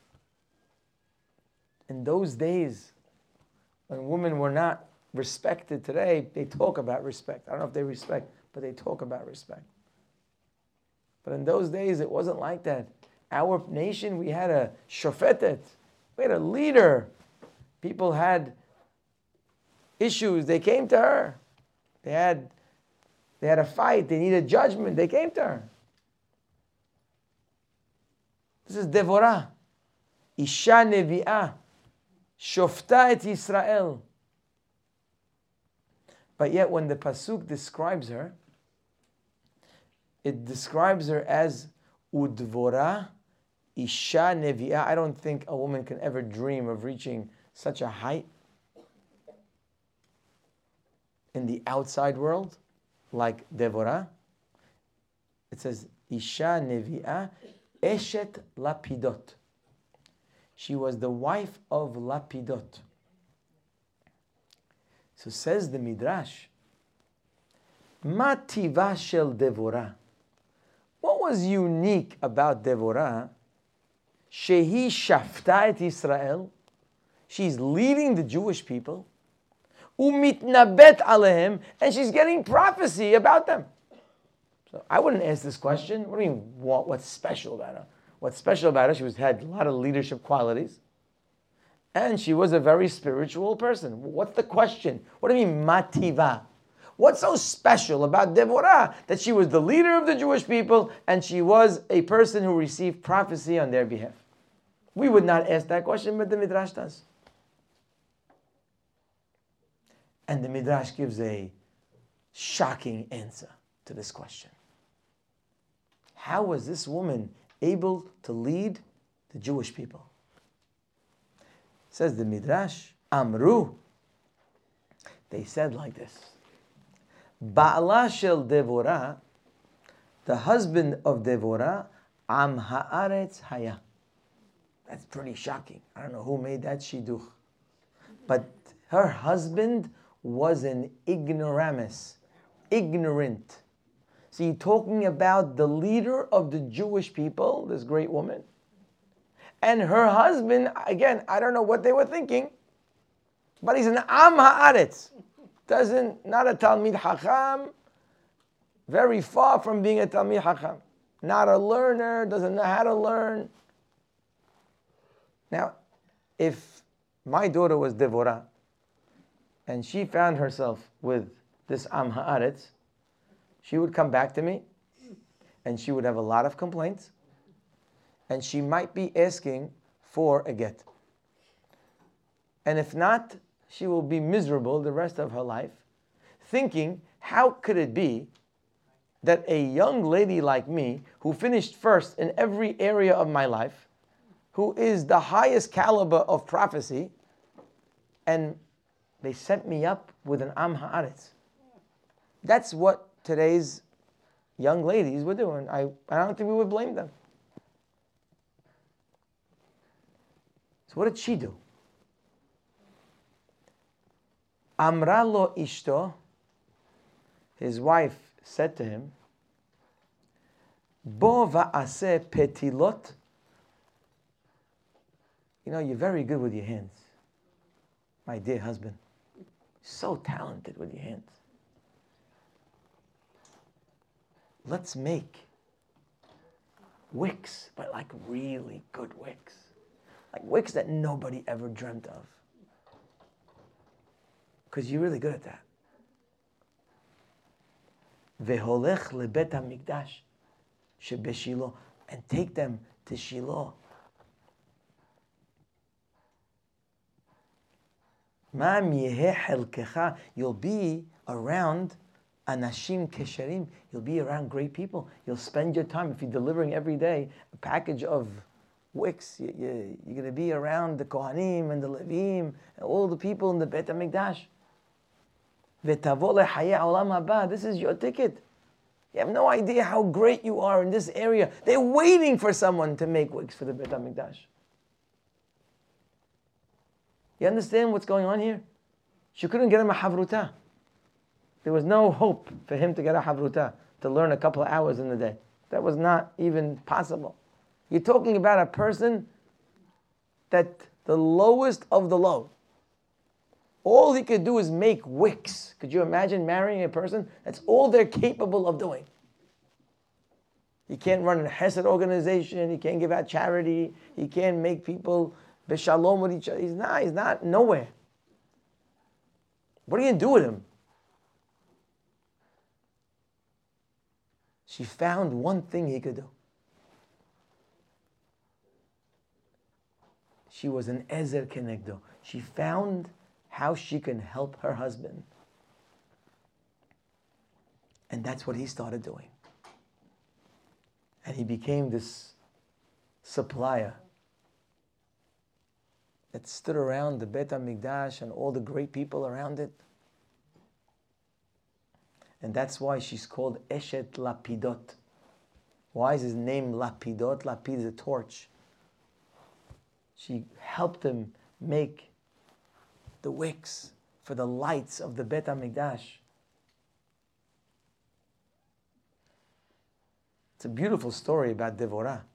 In those days, when women were not respected today, they talk about respect. I don't know if they respect, but they talk about respect. But in those days, it wasn't like that. Our nation, we had a shofetet. We had a leader. People had issues. They came to her. They had, they had a fight. They needed judgment. They came to her. This is Devorah. Isha Nevi'ah. Shofta et Yisrael. But yet when the Pasuk describes her, it describes her as Udvorah Isha Nevi'ah. I don't think a woman can ever dream of reaching such a height in the outside world like Devorah. It says Isha Nevi'ah Eshet Lapidot. She was the wife of Lapidot. So says the Midrash, Ma tiva shel Devorah. What was unique about Devorah? Shehi shafta et Yisrael. She's leading the Jewish people. Umitnabet alehem. And she's getting prophecy about them. So I wouldn't ask this question. What do you mean, what, what's special about her? What's special about her? She was, had a lot of leadership qualities. And she was a very spiritual person. What's the question? What do you mean, mativa? What's so special about Devorah that she was the leader of the Jewish people and she was a person who received prophecy on their behalf? We would not ask that question, but the Midrash does. And the Midrash gives a shocking answer to this question. How was this woman able to lead the Jewish people? Says the Midrash, Amru. They said like this. Ba'ala shel Devorah, the husband of Devorah, Am haaretz haya. That's pretty shocking. I don't know who made that shidduch. But her husband was an ignoramus, ignorant. So you're talking about the leader of the Jewish people, this great woman. And her husband, again, I don't know what they were thinking, but he's an Am Haaretz. Doesn't, not a Talmid Hacham, very far from being a Talmid Hacham. Not a learner, doesn't know how to learn. Now, if my daughter was Devorah, and she found herself with this Am Haaretz, she would come back to me, and she would have a lot of complaints, and she might be asking for a get. And if not, she will be miserable the rest of her life, thinking, how could it be that a young lady like me, who finished first in every area of my life, who is the highest caliber of prophecy, and they set me up with an Am Haaretz. That's what today's young ladies were doing. I, I don't think we would blame them. So what did she do? Amra lo ishto, his wife said to him, Bo va'aseh petilot. You know, you're very good with your hands, my dear husband. So talented with your hands. Let's make wicks, but like really good wicks. Like wicks that nobody ever dreamt of. Because you're really good at that. Veholech lebet hamikdash shebeshilo, and take them to Shiloh. Ma miyehe helkecha, you'll be around anashim kesherim. You'll be around great people. You'll spend your time, if you're delivering every day a package of wicks, you, you, you're going to be around the Kohanim and the Levim and all the people in the Beit HaMikdash. V'tavo lehayei olam haba. This is your ticket. You have no idea how great you are in this area. They're waiting for someone to make wicks for the Beit HaMikdash. You understand what's going on here? She couldn't get him a havruta. There was no hope for him to get a havruta, to learn a couple of hours in the day. That was not even possible. You're talking about a person that the lowest of the low. All he could do is make wicks. Could you imagine marrying a person? That's all they're capable of doing. He can't run a Hesed organization. He can't give out charity. He can't make people beshalom with each other. He's not, he's not nowhere. What are you going to do with him? She found one thing he could do. She was an Ezer Kenegdo. She found how she can help her husband. And that's what he started doing. And he became this supplier that stood around the Beit HaMikdash and all the great people around it. And that's why she's called Eshet Lapidot. Why is his name Lapidot? Lapid is a torch. She helped him make the wicks for the lights of the Beit HaMikdash. It's a beautiful story about Devorah.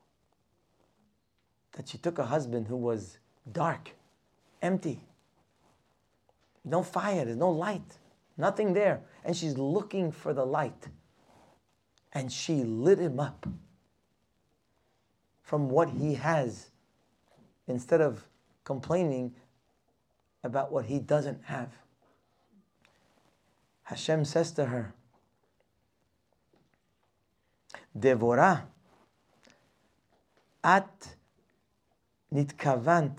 That she took a husband who was dark, empty. No fire, there's no light, nothing there. And she's looking for the light. And she lit him up from what he has, instead of complaining about what he doesn't have. Hashem says to her, Devorah, at nitkavant,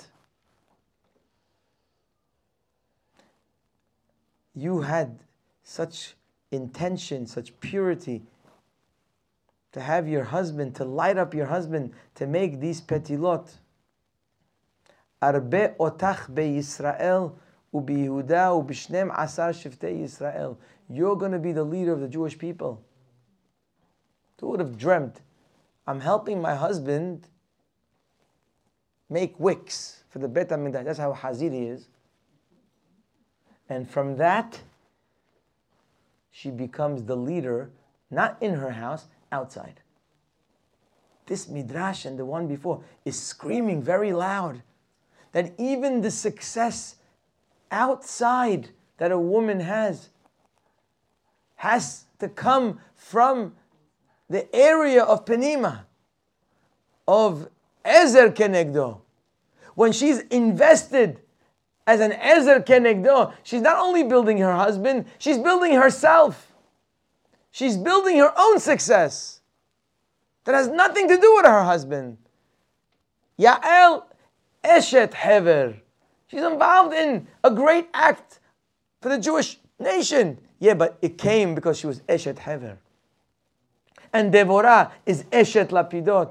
you had such intention, such purity, to have your husband, to light up your husband, to make these petilot. Arbe otach beYisrael ubiYehuda ubishnem asar shiftei Yisrael. You're going to be the leader of the Jewish people. Who would have dreamt? I'm helping my husband make wicks for the Beit HaMikdash. That's how Haziri is. And from that, she becomes the leader, not in her house, outside. This Midrash and the one before is screaming very loud that even the success outside that a woman has has to come from the area of Penima, of Ezer Kenegdo. When she's invested as an Ezer Kenegdo, she's not only building her husband, she's building herself. She's building her own success that has nothing to do with her husband. Ya'el Eshet Hever. She's involved in a great act for the Jewish nation. Yeah, but it came because she was Eshet Hever. And Devorah is Eshet Lapidot.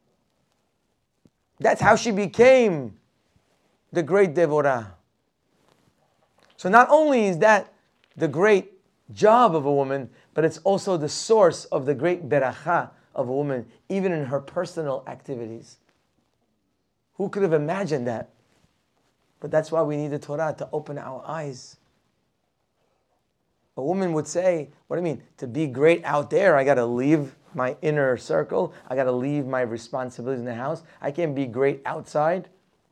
That's how she became the great Devorah. So not only is that the great job of a woman, but it's also the source of the great beracha of a woman, even in her personal activities. Who could have imagined that? But that's why we need the Torah to open our eyes. A woman would say, what do you mean? To be great out there, I got to leave my inner circle. I got to leave my responsibilities in the house. I can't be great outside.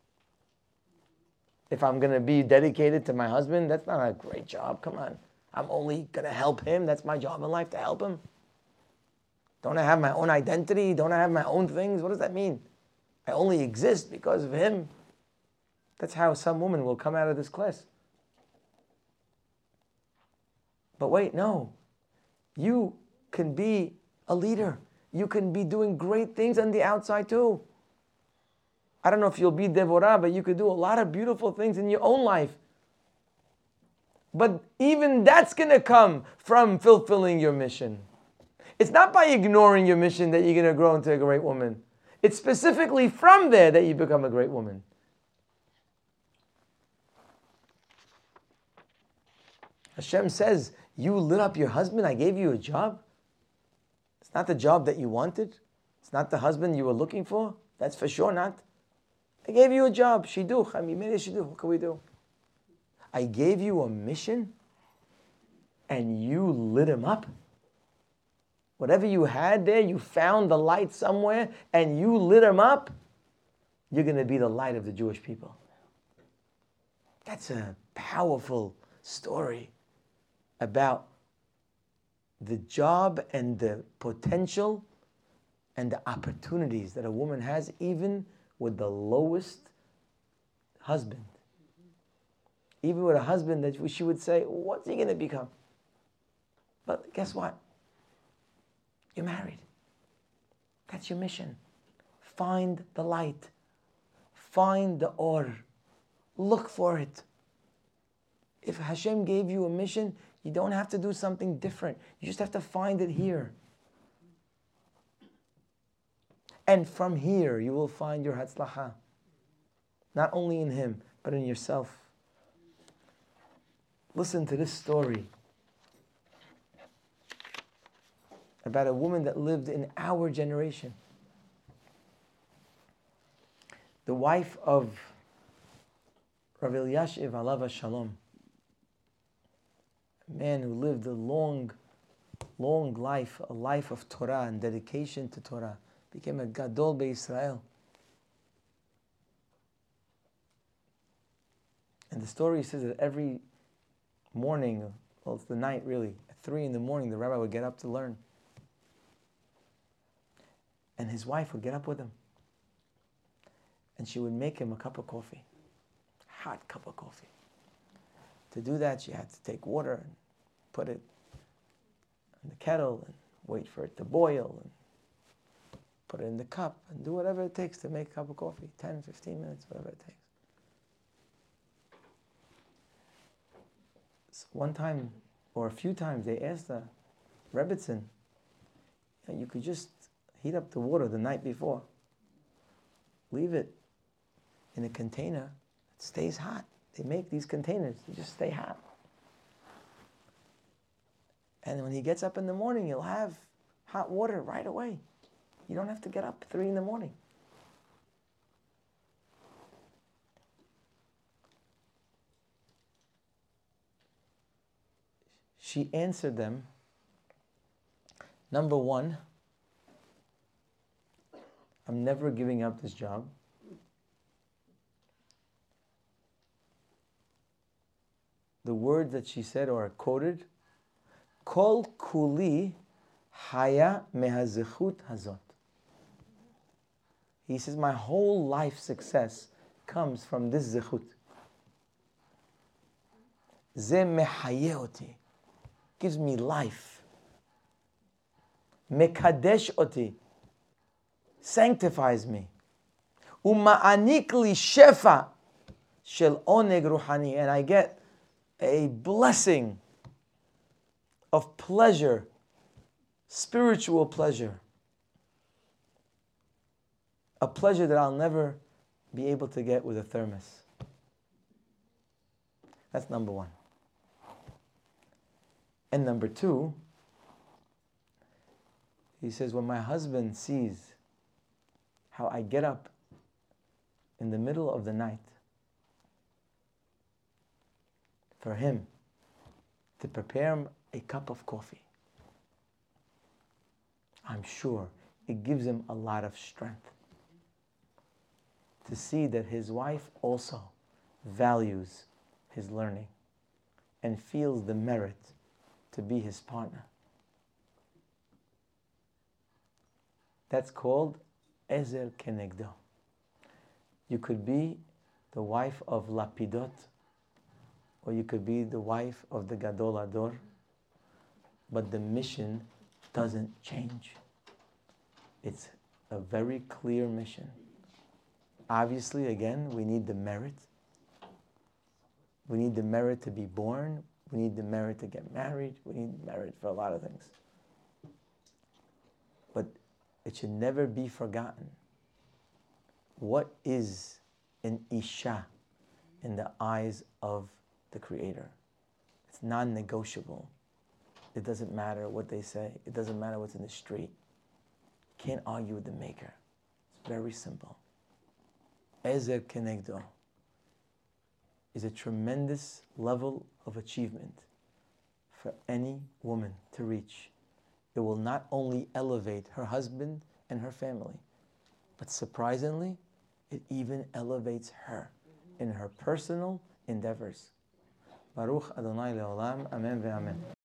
If I'm going to be dedicated to my husband, that's not a great job. Come on. I'm only going to help him. That's my job in life, to help him. Don't I have my own identity? Don't I have my own things? What does that mean? I only exist because of him. That's how some woman will come out of this class. But wait, no. You can be a leader. You can be doing great things on the outside too. I don't know if you'll be Devorah, but you could do a lot of beautiful things in your own life. But even that's going to come from fulfilling your mission. It's not by ignoring your mission that you're going to grow into a great woman. It's specifically from there that you become a great woman. Hashem says, you lit up your husband, I gave you a job. It's not the job that you wanted. It's not the husband you were looking for. That's for sure not. I gave you a job. Shidduch. I mean, shidduch. What can we do? I gave you a mission and you lit him up. Whatever you had there, you found the light somewhere and you lit him up. You're going to be the light of the Jewish people. That's a powerful story about the job and the potential and the opportunities that a woman has, even with the lowest husband. Even with a husband that she would say, what's he going to become? But guess what? You're married. That's your mission. Find the light. Find the or. Look for it. If Hashem gave you a mission, you don't have to do something different. You just have to find it here. And from here, you will find your hatzlacha. Not only in him, but in yourself. Listen to this story about a woman that lived in our generation. The wife of Rav Elyashiv Alav Shalom. A man who lived a long, long life, a life of Torah and dedication to Torah. Became a Gadol BeYisrael. And the story says that every morning, well, it's the night really, at three in the morning, the rabbi would get up to learn. And his wife would get up with him. And she would make him a cup of coffee. Hot cup of coffee. To do that, she had to take water and put it in the kettle and wait for it to boil and put it in the cup and do whatever it takes to make a cup of coffee. ten, fifteen minutes, whatever it takes. So one time, or a few times, they asked the Rebbitzin, you know, you could just heat up the water the night before. Leave it in a container. It stays hot. They make these containers. They just stay hot. And when he gets up in the morning, he'll have hot water right away. You don't have to get up three in the morning. She answered them, number one, I'm never giving up this job. The words that she said or quoted, Kol kuli haya mehazichut hazot. He says, my whole life success comes from this zichut. Ze mehaye oti. Gives me life. Mekadesh oti. Sanctifies me. Uma'anik li shefa shel oneg ruhani. And I get a blessing of pleasure spiritual pleasure. A pleasure that I'll never be able to get with a thermos. That's number one. And number two, he says, when my husband sees how I get up in the middle of the night for him to prepare him a cup of coffee, I'm sure it gives him a lot of strength to see that his wife also values his learning and feels the merit to be his partner. That's called Ezer Kenegdo. You could be the wife of Lapidot, or you could be the wife of the Gadol Ador, but the mission doesn't change. It's a very clear mission. Obviously, again, we need the merit. We need the merit to be born. We need the merit to get married. We need merit for a lot of things. But it should never be forgotten. What is an Isha in the eyes of the Creator? It's non-negotiable. It doesn't matter what they say. It doesn't matter what's in the street. Can't argue with the Maker. It's very simple. Ezer Kenegdo is a tremendous level of achievement for any woman to reach. It will not only elevate her husband and her family, but surprisingly, it even elevates her in her personal endeavors. Baruch Adonai Leolam, Amen ve'amen.